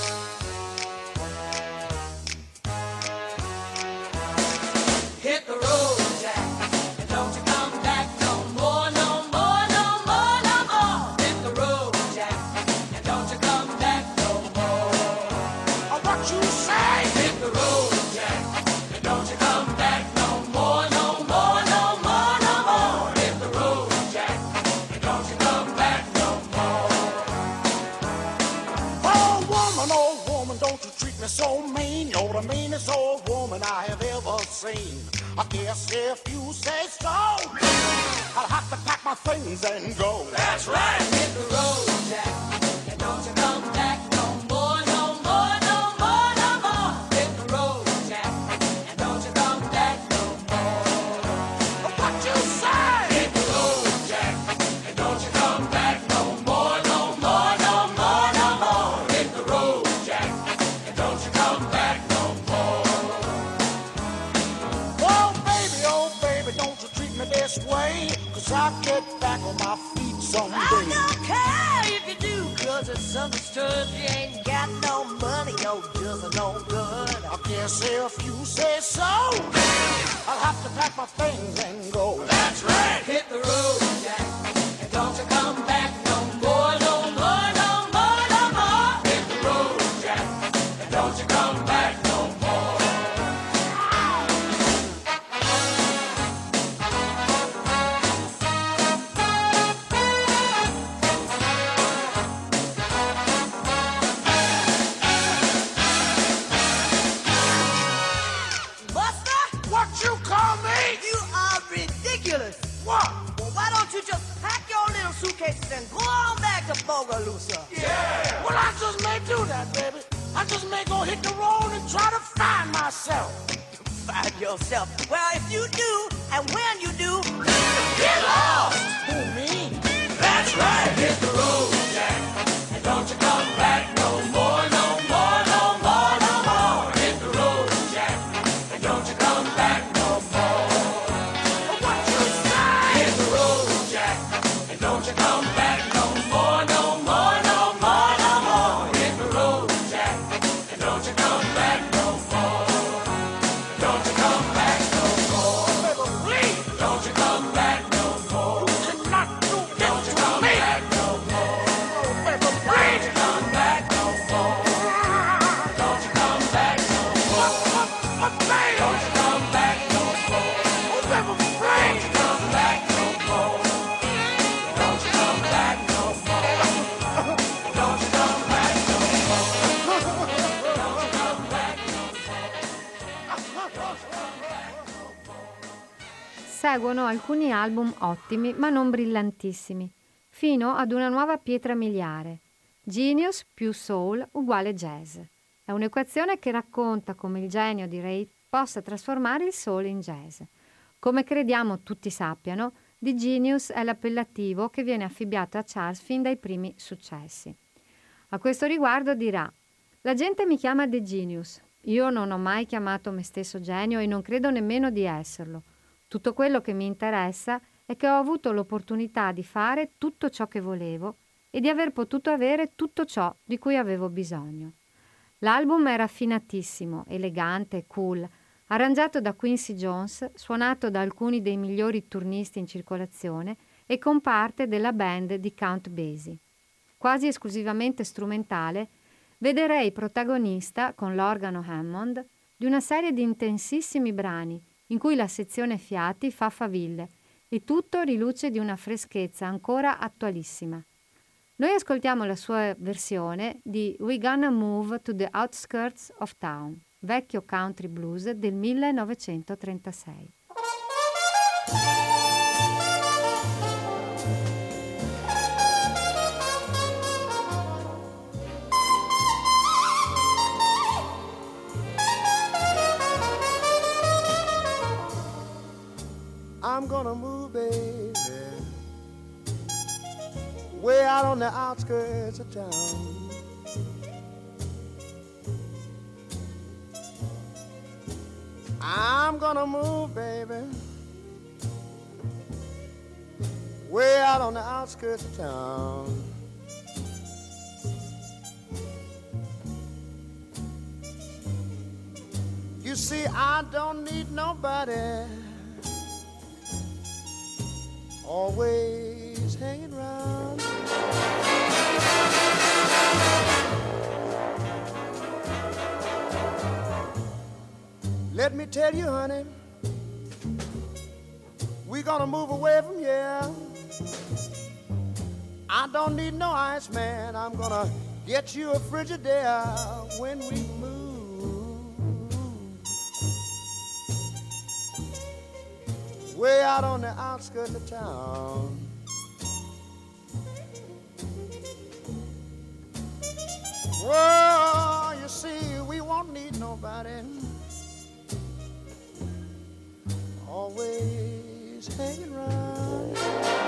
So mean, you're the meanest old woman I have ever seen. I guess if you say so, I'll have to pack my things and go. That's right. Hit the road, Jack, and don't you come back no more, no more, no more, no more. Hit the road, Jack, and don't you come back no more. What you say? Hit the road, Jack, and don't you come back no more, no more, no more, no more. Hit the road, Jack. Don't you come back no more. Oh baby, oh baby, don't you treat me this way, 'cause I'll get back on my feet someday. I don't care if you do, 'cause it's understood you ain't got no money, you're just no good. I guess if you say so, I'll have to pack my things and go. That's right. Hit the road, Jack, and don't you come back no more, no more, no more, no more. Hit the road, Jack, and don't you come back no more. Buster, what you call me? You are ridiculous. What? Well, why don't you just pack your little suitcases and go on back to Bogalusa? Yeah. Well, I just may do that, baby. I just may go hit the road and try to find myself. Find yourself? Well, if you do, and when you do, get lost. Who, me? That's right. Hit the road, Jack, and don't you come back no more, no more, no more, no more. Hit the road, Jack, and don't you come back no more. What you say? Hit the road, Jack, and don't you come back no more, no more, no more, no more. Hit the road, Jack, and don't you come back no more. Don't you come back no more. Baby, please. Don't you come back no more. You cannot do this. Don't you come back no more. Oh, baby, please. Don't you come back no more. Don't you come back no more. What, what, baby? Don't you come back no more. Oh, baby, please. Don't you come back no more. Don't you come back no more. Don't you come back no more. Don't you come back no Seguono alcuni album ottimi ma non brillantissimi, fino ad una nuova pietra miliare. Genius più soul uguale jazz. È un'equazione che racconta come il genio di Ray possa trasformare il soul in jazz. Come crediamo tutti sappiano, The Genius è l'appellativo che viene affibbiato a Charles fin dai primi successi. A questo riguardo dirà: la gente mi chiama The Genius. Io non ho mai chiamato me stesso genio e non credo nemmeno di esserlo. Tutto quello che mi interessa è che ho avuto l'opportunità di fare tutto ciò che volevo e di aver potuto avere tutto ciò di cui avevo bisogno. L'album è raffinatissimo, elegante e cool, arrangiato da Quincy Jones, suonato da alcuni dei migliori turnisti in circolazione e con parte della band di Count Basie. Quasi esclusivamente strumentale, vede Ray protagonista, con l'organo Hammond, di una serie di intensissimi brani in cui la sezione fiati fa faville e tutto riluce di una freschezza ancora attualissima. Noi ascoltiamo la sua versione di We Gonna Move to the Outskirts of Town, vecchio country blues del millenovecentotrentasei. I'm gonna move, baby, way out on the outskirts of town. I'm gonna move, baby, way out on the outskirts of town. You see, I don't need nobody always hanging around. Let me tell you, honey, we're gonna move away from here. I don't need no ice man. I'm gonna get you a Frigidaire when we move. Way out on the outskirts of town. Well, you see, we won't need nobody always hanging around.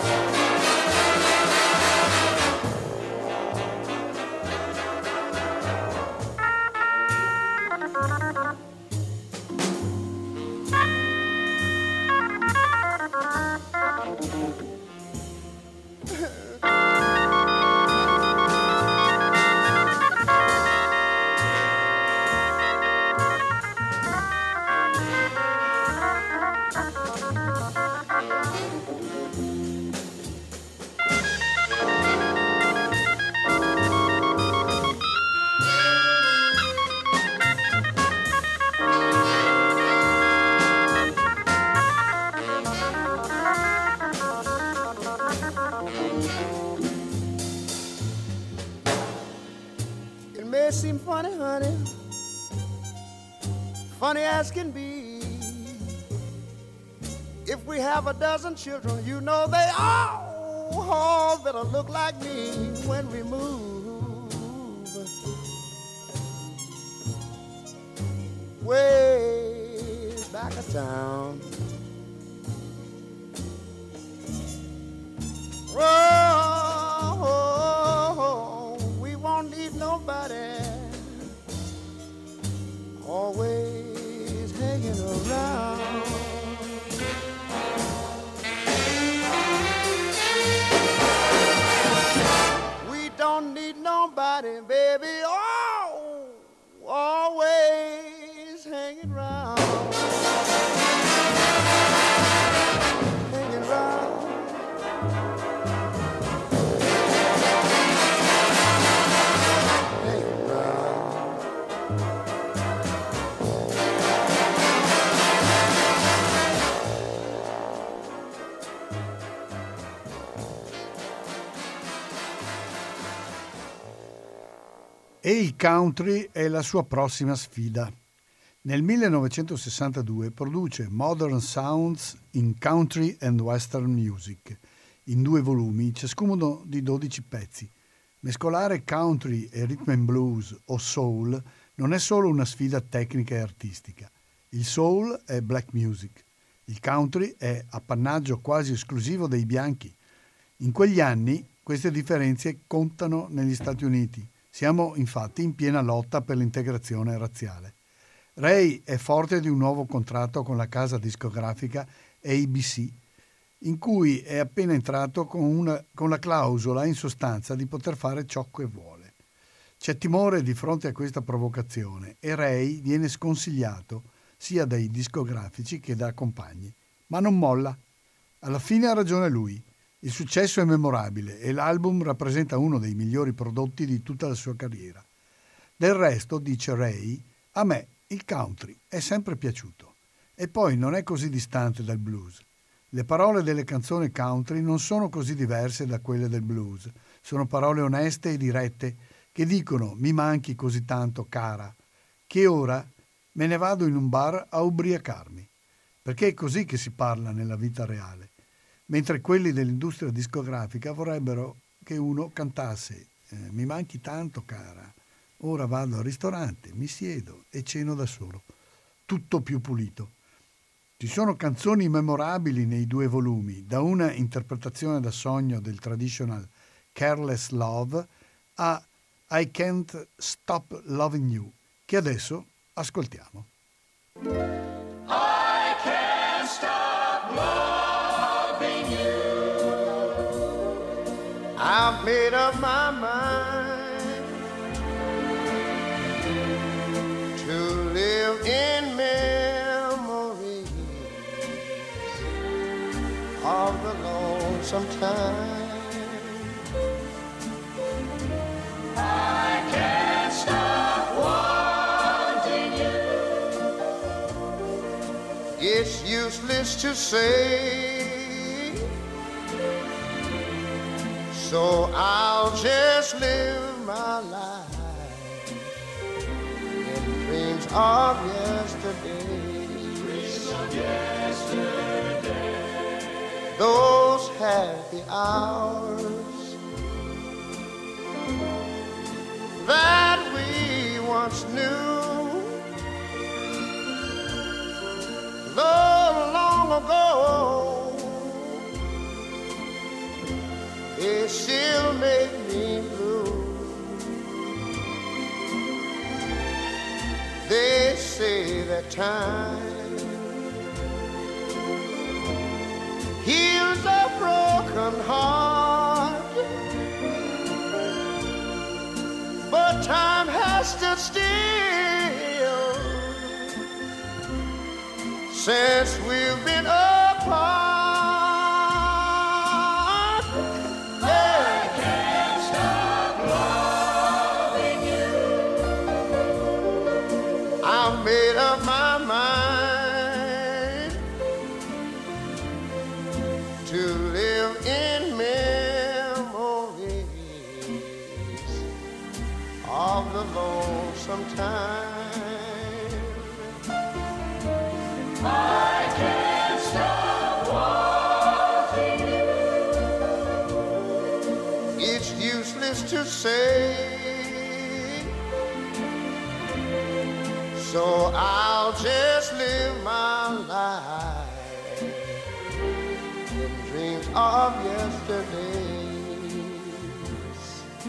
Seem funny, honey, funny as can be. If we have a dozen children, you know they all, all better look like me when we move way back of town. Oh, we won't need nobody always hanging around. We don't need nobody, baby, oh, always hanging around. Hanging around. E il country è la sua prossima sfida. Nel millenovecentosessantadue produce Modern Sounds in Country and Western Music, in due volumi, ciascuno di dodici pezzi. Mescolare country e rhythm and blues o soul non è solo una sfida tecnica e artistica. Il soul è black music, il country è appannaggio quasi esclusivo dei bianchi. In quegli anni queste differenze contano negli Stati Uniti. Siamo infatti in piena lotta per l'integrazione razziale. Ray è forte di un nuovo contratto con la casa discografica A B C, in cui è appena entrato con, una, con la clausola in sostanza di poter fare ciò che vuole. C'è timore di fronte a questa provocazione e Ray viene sconsigliato sia dai discografici che da compagni, ma non molla. Alla fine ha ragione lui. Il successo è memorabile e l'album rappresenta uno dei migliori prodotti di tutta la sua carriera. Del resto, dice Ray, a me il country è sempre piaciuto e poi non è così distante dal blues. Le parole delle canzoni country non sono così diverse da quelle del blues, sono parole oneste e dirette che dicono mi manchi così tanto cara, che ora me ne vado in un bar a ubriacarmi, perché è così che si parla nella vita reale. Mentre quelli dell'industria discografica vorrebbero che uno cantasse eh, mi manchi tanto cara, ora vado al ristorante, mi siedo e ceno da solo. Tutto più pulito. Ci sono canzoni memorabili nei due volumi, da una interpretazione da sogno del traditional Careless Love a I Can't Stop Loving You, che adesso ascoltiamo. I can't stop loving you. up my mind to live in memories of the lonesome time. I can't stop wanting you. It's useless to say, so I'll just live my life in dreams of yesterday. Dreams of yesterday. Those happy hours that we once knew, though long ago, they still make me blue. They say that time heals a broken heart, but time has stood still since we've been apart. Made up my mind to live in memories of the lonesome time. I can't stop wanting you. It's useless to say, so I'll just live my life in dreams of yesterdays.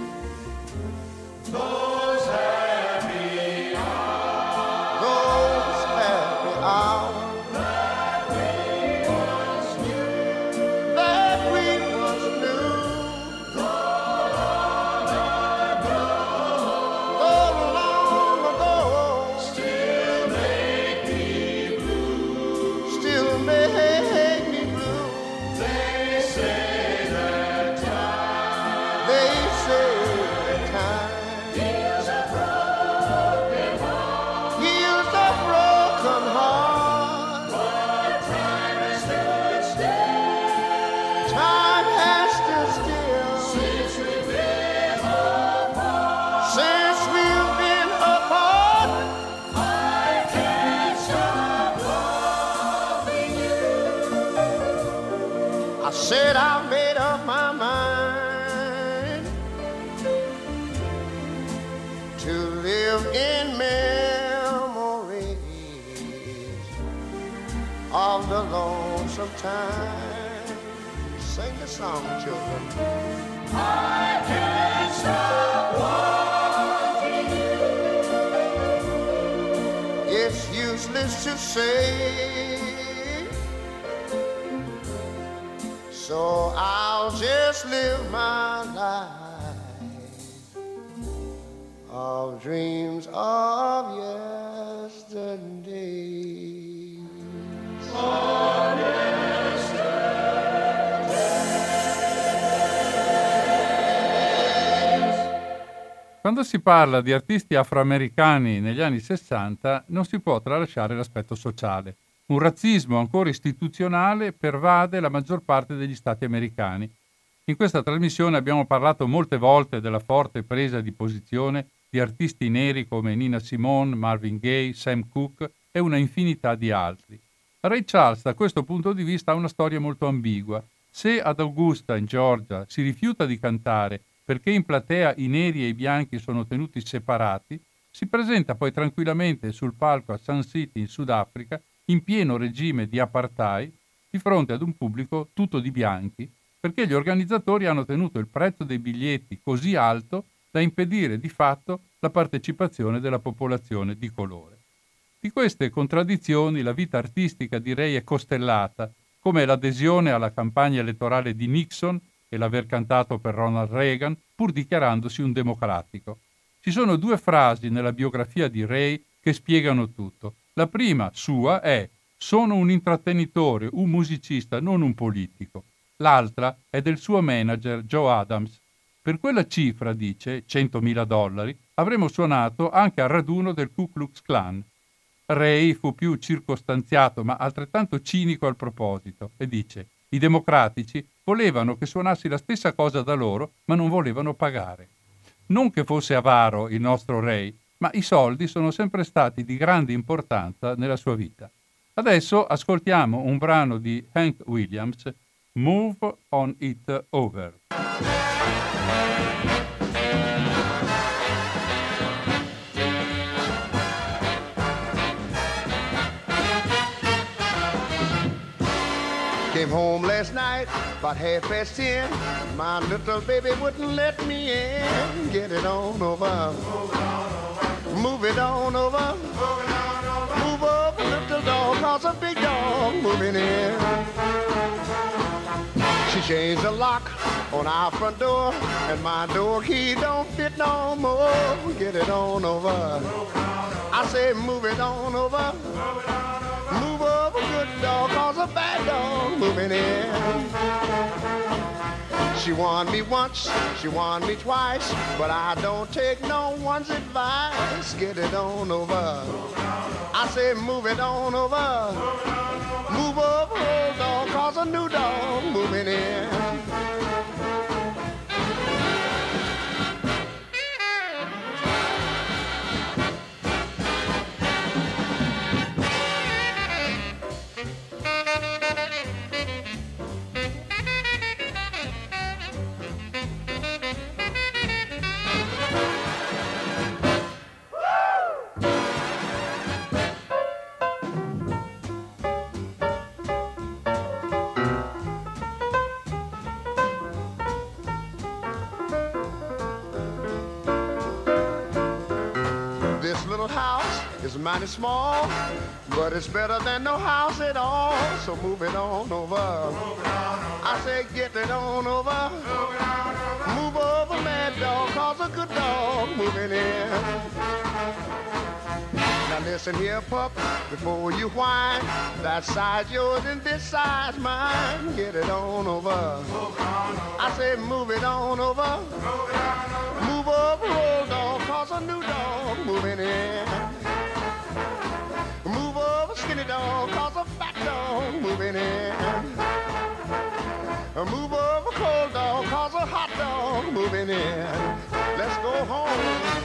Those happy hours, those happy hours that we once knew, that we once knew. Though long ago, though long ago, still make me blue. Still make me blue. They say that time, they say that time heals a broken heart, heals a broken heart. But time has stood still, time has stood still since we've been apart, since we've been apart. I can't stop loving you. I said I made up my mind to live in memories of the lonesome time. Sing the song, children. I can't stop wanting you. It's useless to say, so I'll just live my life of dreams of yesterday. Of Quando si parla di artisti afroamericani negli anni sessanta non si può tralasciare l'aspetto sociale. Un razzismo ancora istituzionale pervade la maggior parte degli stati americani. In questa trasmissione abbiamo parlato molte volte della forte presa di posizione di artisti neri come Nina Simone, Marvin Gaye, Sam Cooke e una infinità di altri. Ray Charles, da questo punto di vista, ha una storia molto ambigua. Se ad Augusta, in Georgia, si rifiuta di cantare perché in platea i neri e i bianchi sono tenuti separati, si presenta poi tranquillamente sul palco a Sun City, in Sudafrica, in pieno regime di apartheid, di fronte ad un pubblico tutto di bianchi, perché gli organizzatori hanno tenuto il prezzo dei biglietti così alto da impedire di fatto la partecipazione della popolazione di colore. Di queste contraddizioni la vita artistica, direi, è costellata, come l'adesione alla campagna elettorale di Nixon e l'aver cantato per Ronald Reagan, pur dichiarandosi un democratico. Ci sono due frasi nella biografia di Ray che spiegano tutto. La prima, sua, è «Sono un intrattenitore, un musicista, non un politico». L'altra è del suo manager Joe Adams. Per quella cifra, dice, centomila dollari, avremmo suonato anche al raduno del Ku Klux Klan. Ray fu più circostanziato ma altrettanto cinico al proposito e dice «I democratici volevano che suonassi la stessa cosa da loro, ma non volevano pagare». Non che fosse avaro il nostro Ray, ma i soldi sono sempre stati di grande importanza nella sua vita. Adesso ascoltiamo un brano di Hank Williams, Move on It Over. Came home last night, about half past ten. My little baby wouldn't let me in. Get it on over. Move it on over. Move over, little dog, cause a big dog moving in. She changed the lock on our front door, and my door key don't fit no more. Get it on over. I say move it on over. Move over, good dog, cause a bad dog moving in. She won me once, she won me twice, but I don't take no one's advice. Get it on over. I say move it on over. Move over, old dog, cause a new dog moving in. It's mighty small, but it's better than no house at all. So move it on over. I say get it on over. Move over, mad dog, cause a good dog moving in. Now listen here, pup, before you whine. That side's yours and this side's mine. Get it on over. I say move it on over. Move over, old dog, cause a new dog moving in. Move over, skinny dog, cause a fat dog moving in. Move over, cold dog, cause a hot dog moving in. Let's go home.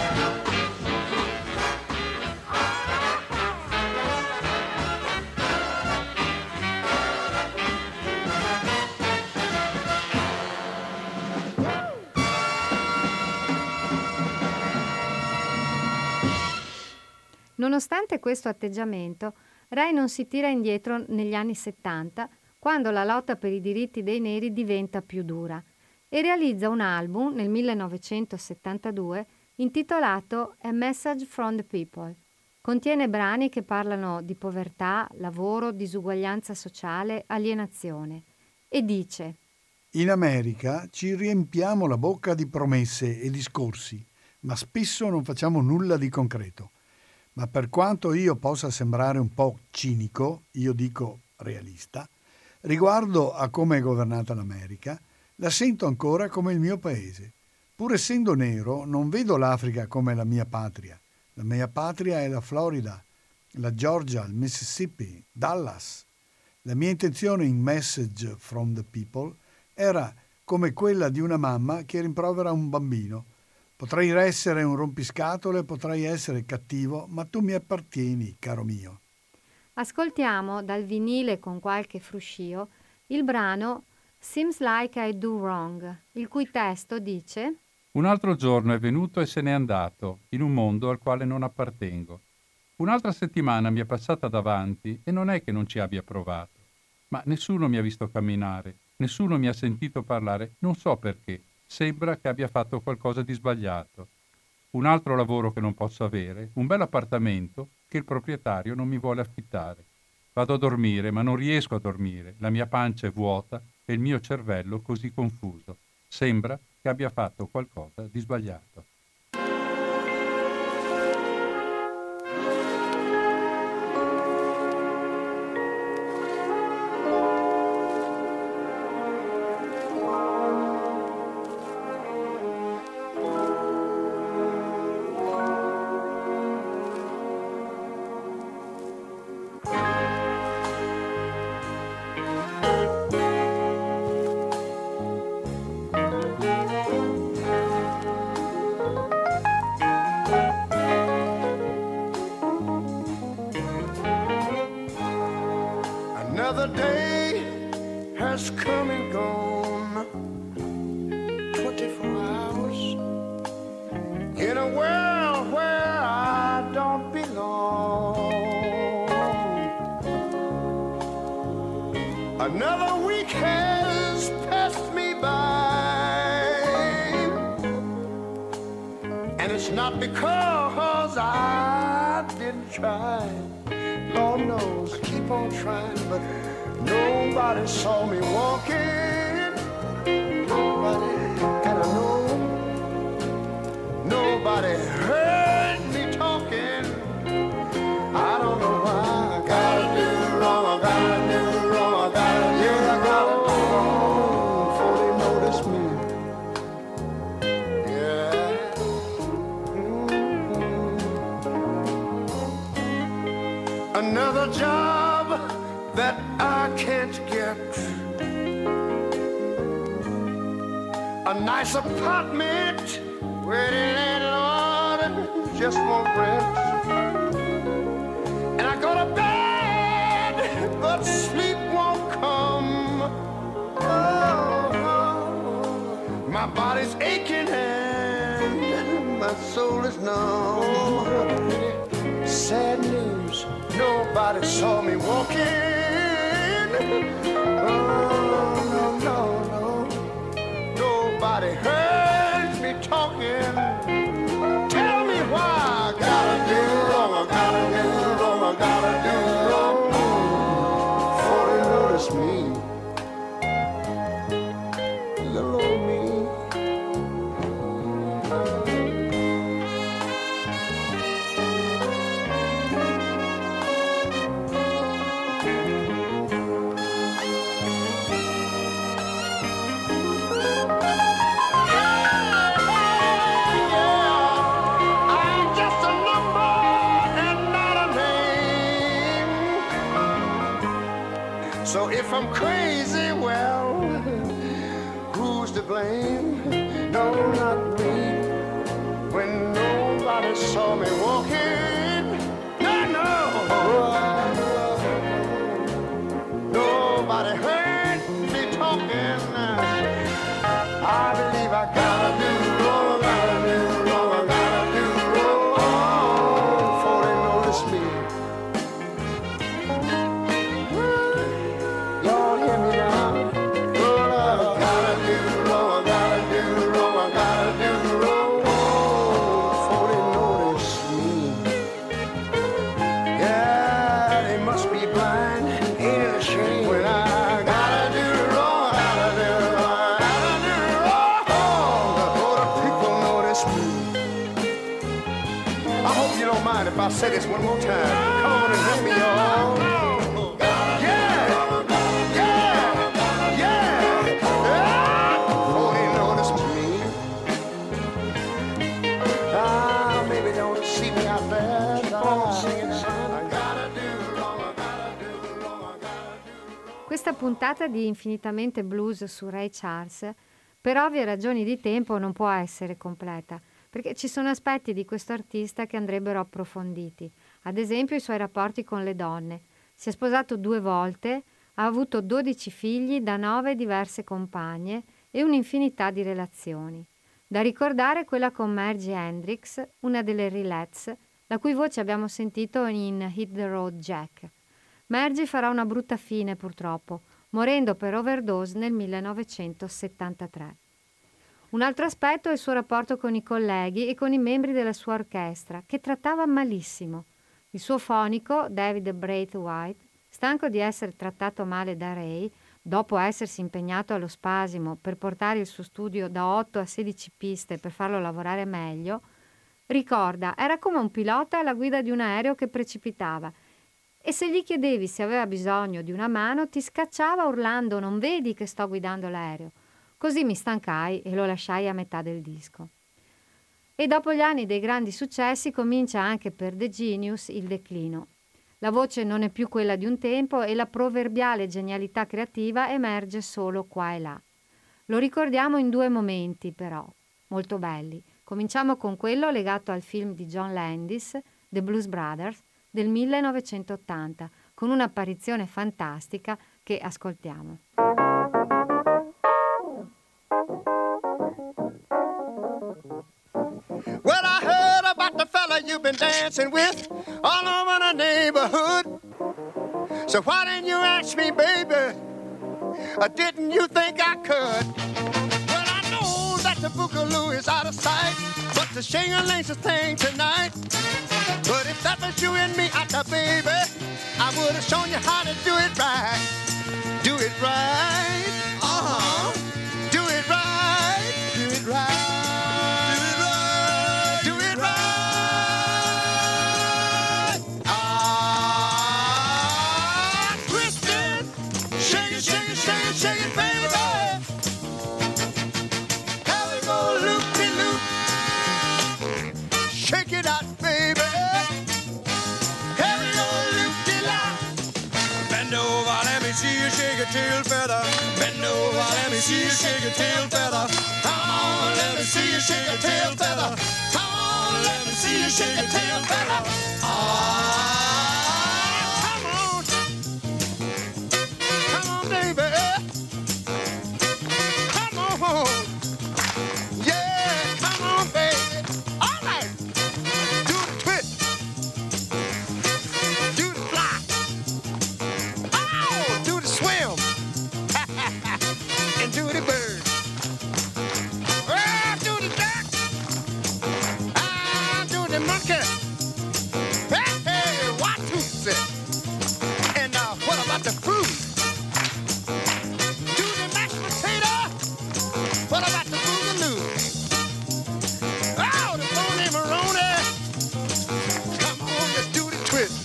Nonostante questo atteggiamento, Ray non si tira indietro negli anni settanta, quando la lotta per i diritti dei neri diventa più dura, e realizza un album nel millenovecentosettantadue intitolato A Message from the People. Contiene brani che parlano di povertà, lavoro, disuguaglianza sociale, alienazione, e dice: In America ci riempiamo la bocca di promesse e discorsi, ma spesso non facciamo nulla di concreto. Ma per quanto io possa sembrare un po' cinico, io dico realista, riguardo a come è governata l'America, la sento ancora come il mio paese. Pur essendo nero, non vedo l'Africa come la mia patria. La mia patria è la Florida, la Georgia, il Mississippi, Dallas. La mia intenzione in Message from the People era come quella di una mamma che rimprovera un bambino. Potrei essere un rompiscatole, potrei essere cattivo, ma tu mi appartieni, caro mio. Ascoltiamo dal vinile con qualche fruscio il brano Seems Like I Do Wrong, il cui testo dice: Un altro giorno è venuto e se n'è andato, in un mondo al quale non appartengo. Un'altra settimana mi è passata davanti e non è che non ci abbia provato. Ma nessuno mi ha visto camminare, nessuno mi ha sentito parlare, non so perché. Sembra che abbia fatto qualcosa di sbagliato. Un altro lavoro che non posso avere, un bel appartamento che il proprietario non mi vuole affittare. Vado a dormire, ma non riesco a dormire. La mia pancia è vuota e il mio cervello così confuso. Sembra che abbia fatto qualcosa di sbagliato. Another day has come and gone, twenty-four hours in a world where I don't belong. Another week has passed me by, and it's not because I didn't try. Lord knows I keep on trying, but nobody saw me walking. Nobody, and I know nobody heard me talking. I don't know why I gotta do wrong, I gotta do wrong, I gotta, yeah, I gotta do wrong before they notice me. Yeah. Mm-hmm. Another job that I can't get, a nice apartment where the landlord just won't rent, and I go to bed but sleep won't come. Oh, oh. My body's aching and my soul is numb. Sad news, nobody saw me walking. Oh, no, no, no. Nobody heard me talking. Tell me why I gotta do wrong, I gotta do wrong, I gotta do wrong before they notice me. Little old me. So if I'm crazy, well, who's to blame? No, not me. When nobody saw me walking, no, no. Nobody heard me talking. I believe I gotta do wrong, I gotta do wrong, I gotta do wrong before they notice me. I'll say this one more time. Come on and help me, y'all. Yeah, yeah, yeah, yeah. Before they notice me. Ah, maybe don't see me out there. Don't sing it. I gotta do wrong, I gotta do wrong, I gotta do wrong. Questa puntata di Infinitamente Blues su Ray Charles, per ovvie ragioni di tempo, non può essere completa, perché ci sono aspetti di questo artista che andrebbero approfonditi, ad esempio i suoi rapporti con le donne. Si è sposato due volte, ha avuto dodici figli da nove diverse compagne e un'infinità di relazioni. Da ricordare quella con Margie Hendrix, una delle Rilettes, la cui voce abbiamo sentito in Hit the Road Jack. Margie farà una brutta fine purtroppo, morendo per overdose nel millenovecentosettantatré. Un altro aspetto è il suo rapporto con i colleghi e con i membri della sua orchestra, che trattava malissimo. Il suo fonico, David Braithwaite, Stanco di essere trattato male da Ray, dopo essersi impegnato allo spasimo per portare il suo studio da otto a sedici piste per farlo lavorare meglio, ricorda, era come un pilota alla guida di un aereo che precipitava e se gli chiedevi se aveva bisogno di una mano ti scacciava urlando non vedi che sto guidando l'aereo. Così mi stancai e lo lasciai a metà del disco. E dopo gli anni dei grandi successi comincia anche per The Genius il declino. La voce non è più quella di un tempo e la proverbiale genialità creativa emerge solo qua e là. Lo ricordiamo in due momenti però, molto belli. Cominciamo con quello legato al film di John Landis, The Blues Brothers, del millenovecentottanta, con un'apparizione fantastica che ascoltiamo. Well, I heard about the fella you've been dancing with all over the neighborhood. So why didn't you ask me, baby? Or didn't you think I could? Well, I know that the boogaloo is out of sight, but the shing-a-ling's the thing tonight. But if that was you and me, I thought, baby, I would have shown you how to do it right. Do it right. Uh-huh. Do it right. Do it right. Tail feather, bend over, let me see you shake your tail feather. Come on, let me see you shake your tail feather. Come on, let me see you shake your tail feather. Ah, come on, come on, baby, come on, yeah, come on, baby. All right, do the twist, do the fly, oh, do the swim. And do the bird. Ah, do the duck. Ah, do the monkey. Hey, hey, what tootsie? And uh, what about the fruit? Do the mashed potato. What about the boogaloo? Oh, the bony maroni. Come on, let's do the twist.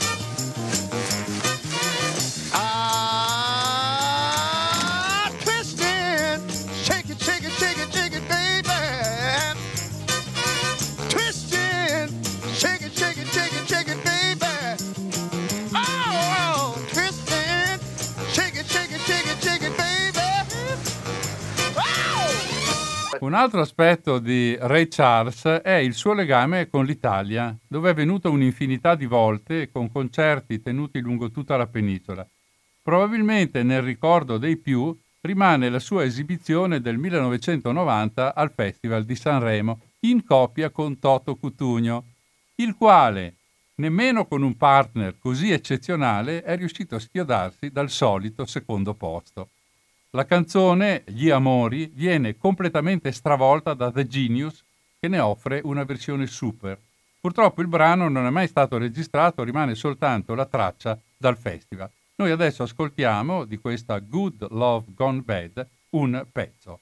Un altro aspetto di Ray Charles è il suo legame con l'Italia, dove è venuto un'infinità di volte con concerti tenuti lungo tutta la penisola. Probabilmente nel ricordo dei più rimane la sua esibizione del millenovecentonovanta al Festival di Sanremo in coppia con Toto Cutugno, il quale, nemmeno con un partner così eccezionale, è riuscito a schiodarsi dal solito secondo posto. La canzone Gli Amori viene completamente stravolta da The Genius, che ne offre una versione super. Purtroppo il brano non è mai stato registrato, rimane soltanto la traccia dal festival. Noi adesso ascoltiamo di questa Good Love Gone Bad un pezzo.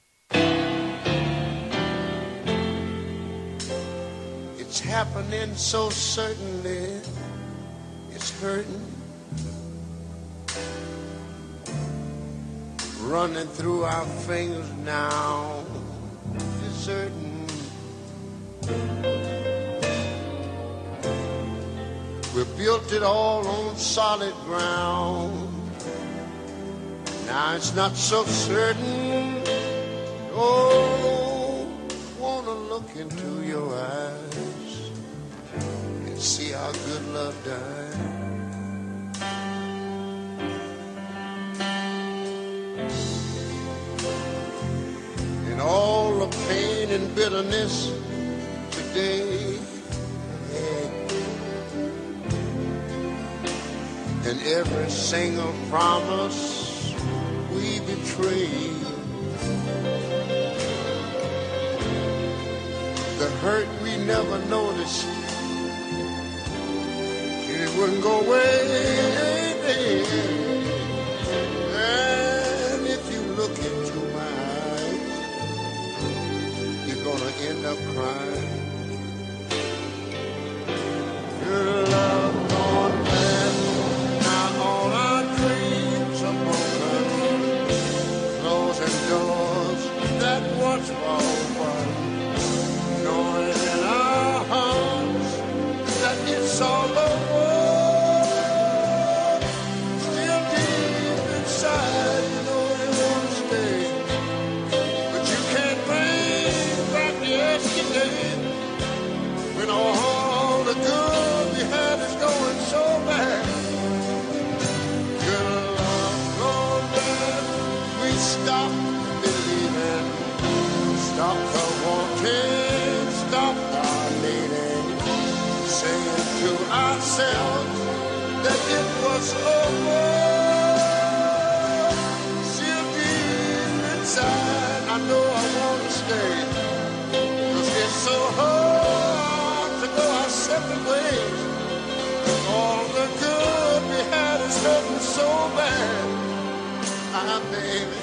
It's happening so certainly, it's hurting, running through our fingers now, deserting. We built it all on solid ground. Now it's not so certain. Oh, wanna look into your eyes and see how good love died. And all the pain and bitterness today, and every single promise we betrayed. The hurt we never noticed, it wouldn't go away. it's over, still deep inside, I know I want to stay. 'Cause it's so hard to go our separate ways. All the good we had is hurting so bad. Ah, baby.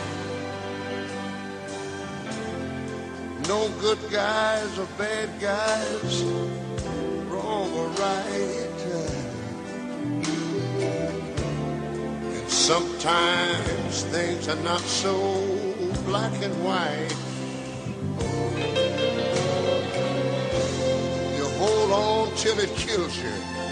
No good guys or bad guys, wrong or right. And sometimes things are not so black and white. You hold on till it kills you,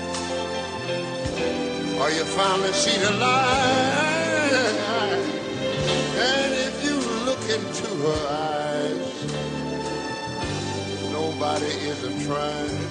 or you finally see the light. And if you look into her eyes, nobody isn't trying.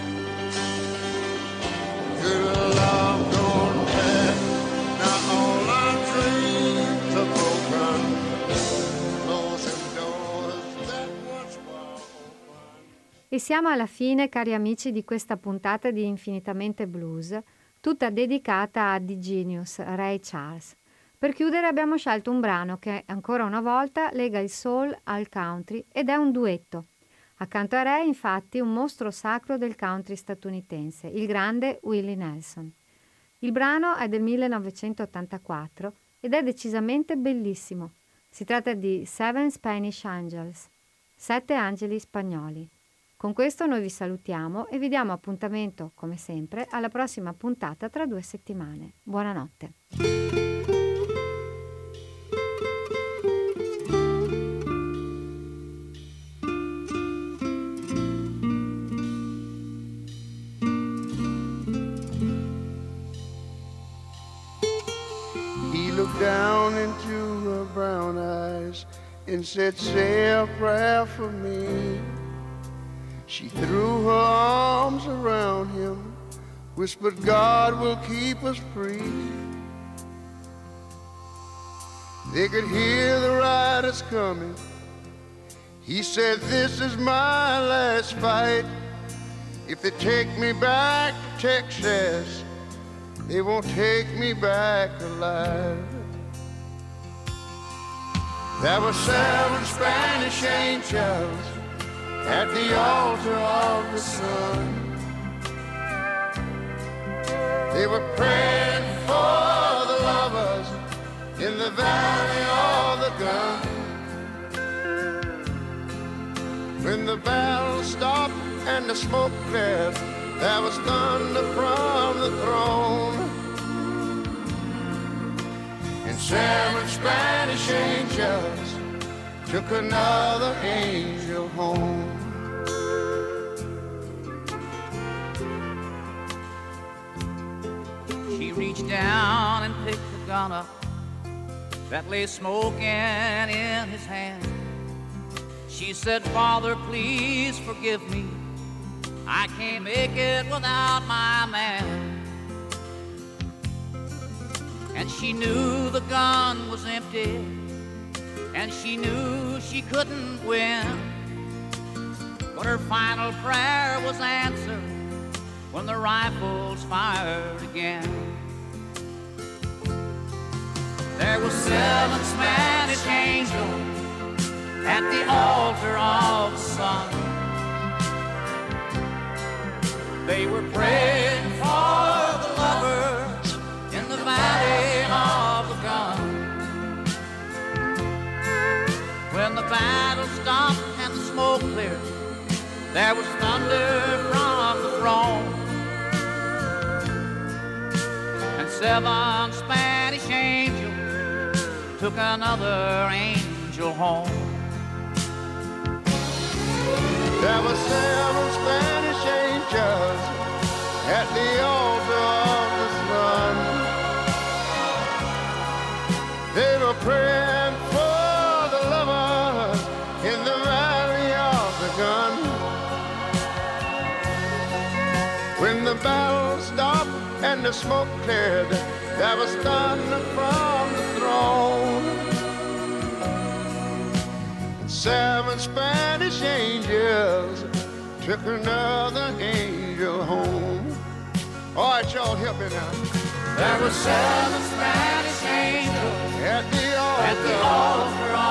Good love gone bad. Now all our dreams are broken. Closing doors that once were open. E siamo alla fine, cari amici, di questa puntata di Infinitamente Blues, tutta dedicata a The Genius, Ray Charles. Per chiudere abbiamo scelto un brano che ancora una volta lega il soul al country ed è un duetto. Accanto a Ray, infatti, un mostro sacro del country statunitense, il grande Willie Nelson. Il brano è del millenovecentottantaquattro ed è decisamente bellissimo. Si tratta di Seven Spanish Angels, Sette angeli spagnoli. Con questo noi vi salutiamo e vi diamo appuntamento, come sempre, alla prossima puntata tra due settimane. Buonanotte. Looked down into her brown eyes and said, say a prayer for me. She threw her arms around him, whispered, God will keep us free. They could hear the riders coming. He said, this is my last fight. If they take me back to Texas, they won't take me back alive. There were seven Spanish angels at the altar of the sun. They were praying for the lovers in the valley of the gun. When the battle stopped and the smoke cleared, there was thunder from the throne, and seven Spanish angels took another angel home. She reached down and picked the gun up that lay smoking in his hand. She said, Father, please forgive me. I can't make it without my man. And she knew the gun was empty, and she knew she couldn't win. But her final prayer was answered when the rifles fired again. There were seven Spanish angels at the altar of the sun. They were praying for the lovers in the valley of the gun. When the battle stopped and the smoke cleared, there was thunder from the throne, and seven Spanish angels took another angel home. There were seven Spanish angels at the altar of the sun. They were praying for the lovers in the valley of the gun. When the battle stopped and the smoke cleared, there was thunder from the throne. Seven Spanish angels took another angel home. All right, y'all, help me now. There were seven Spanish angels at the altar, at the altar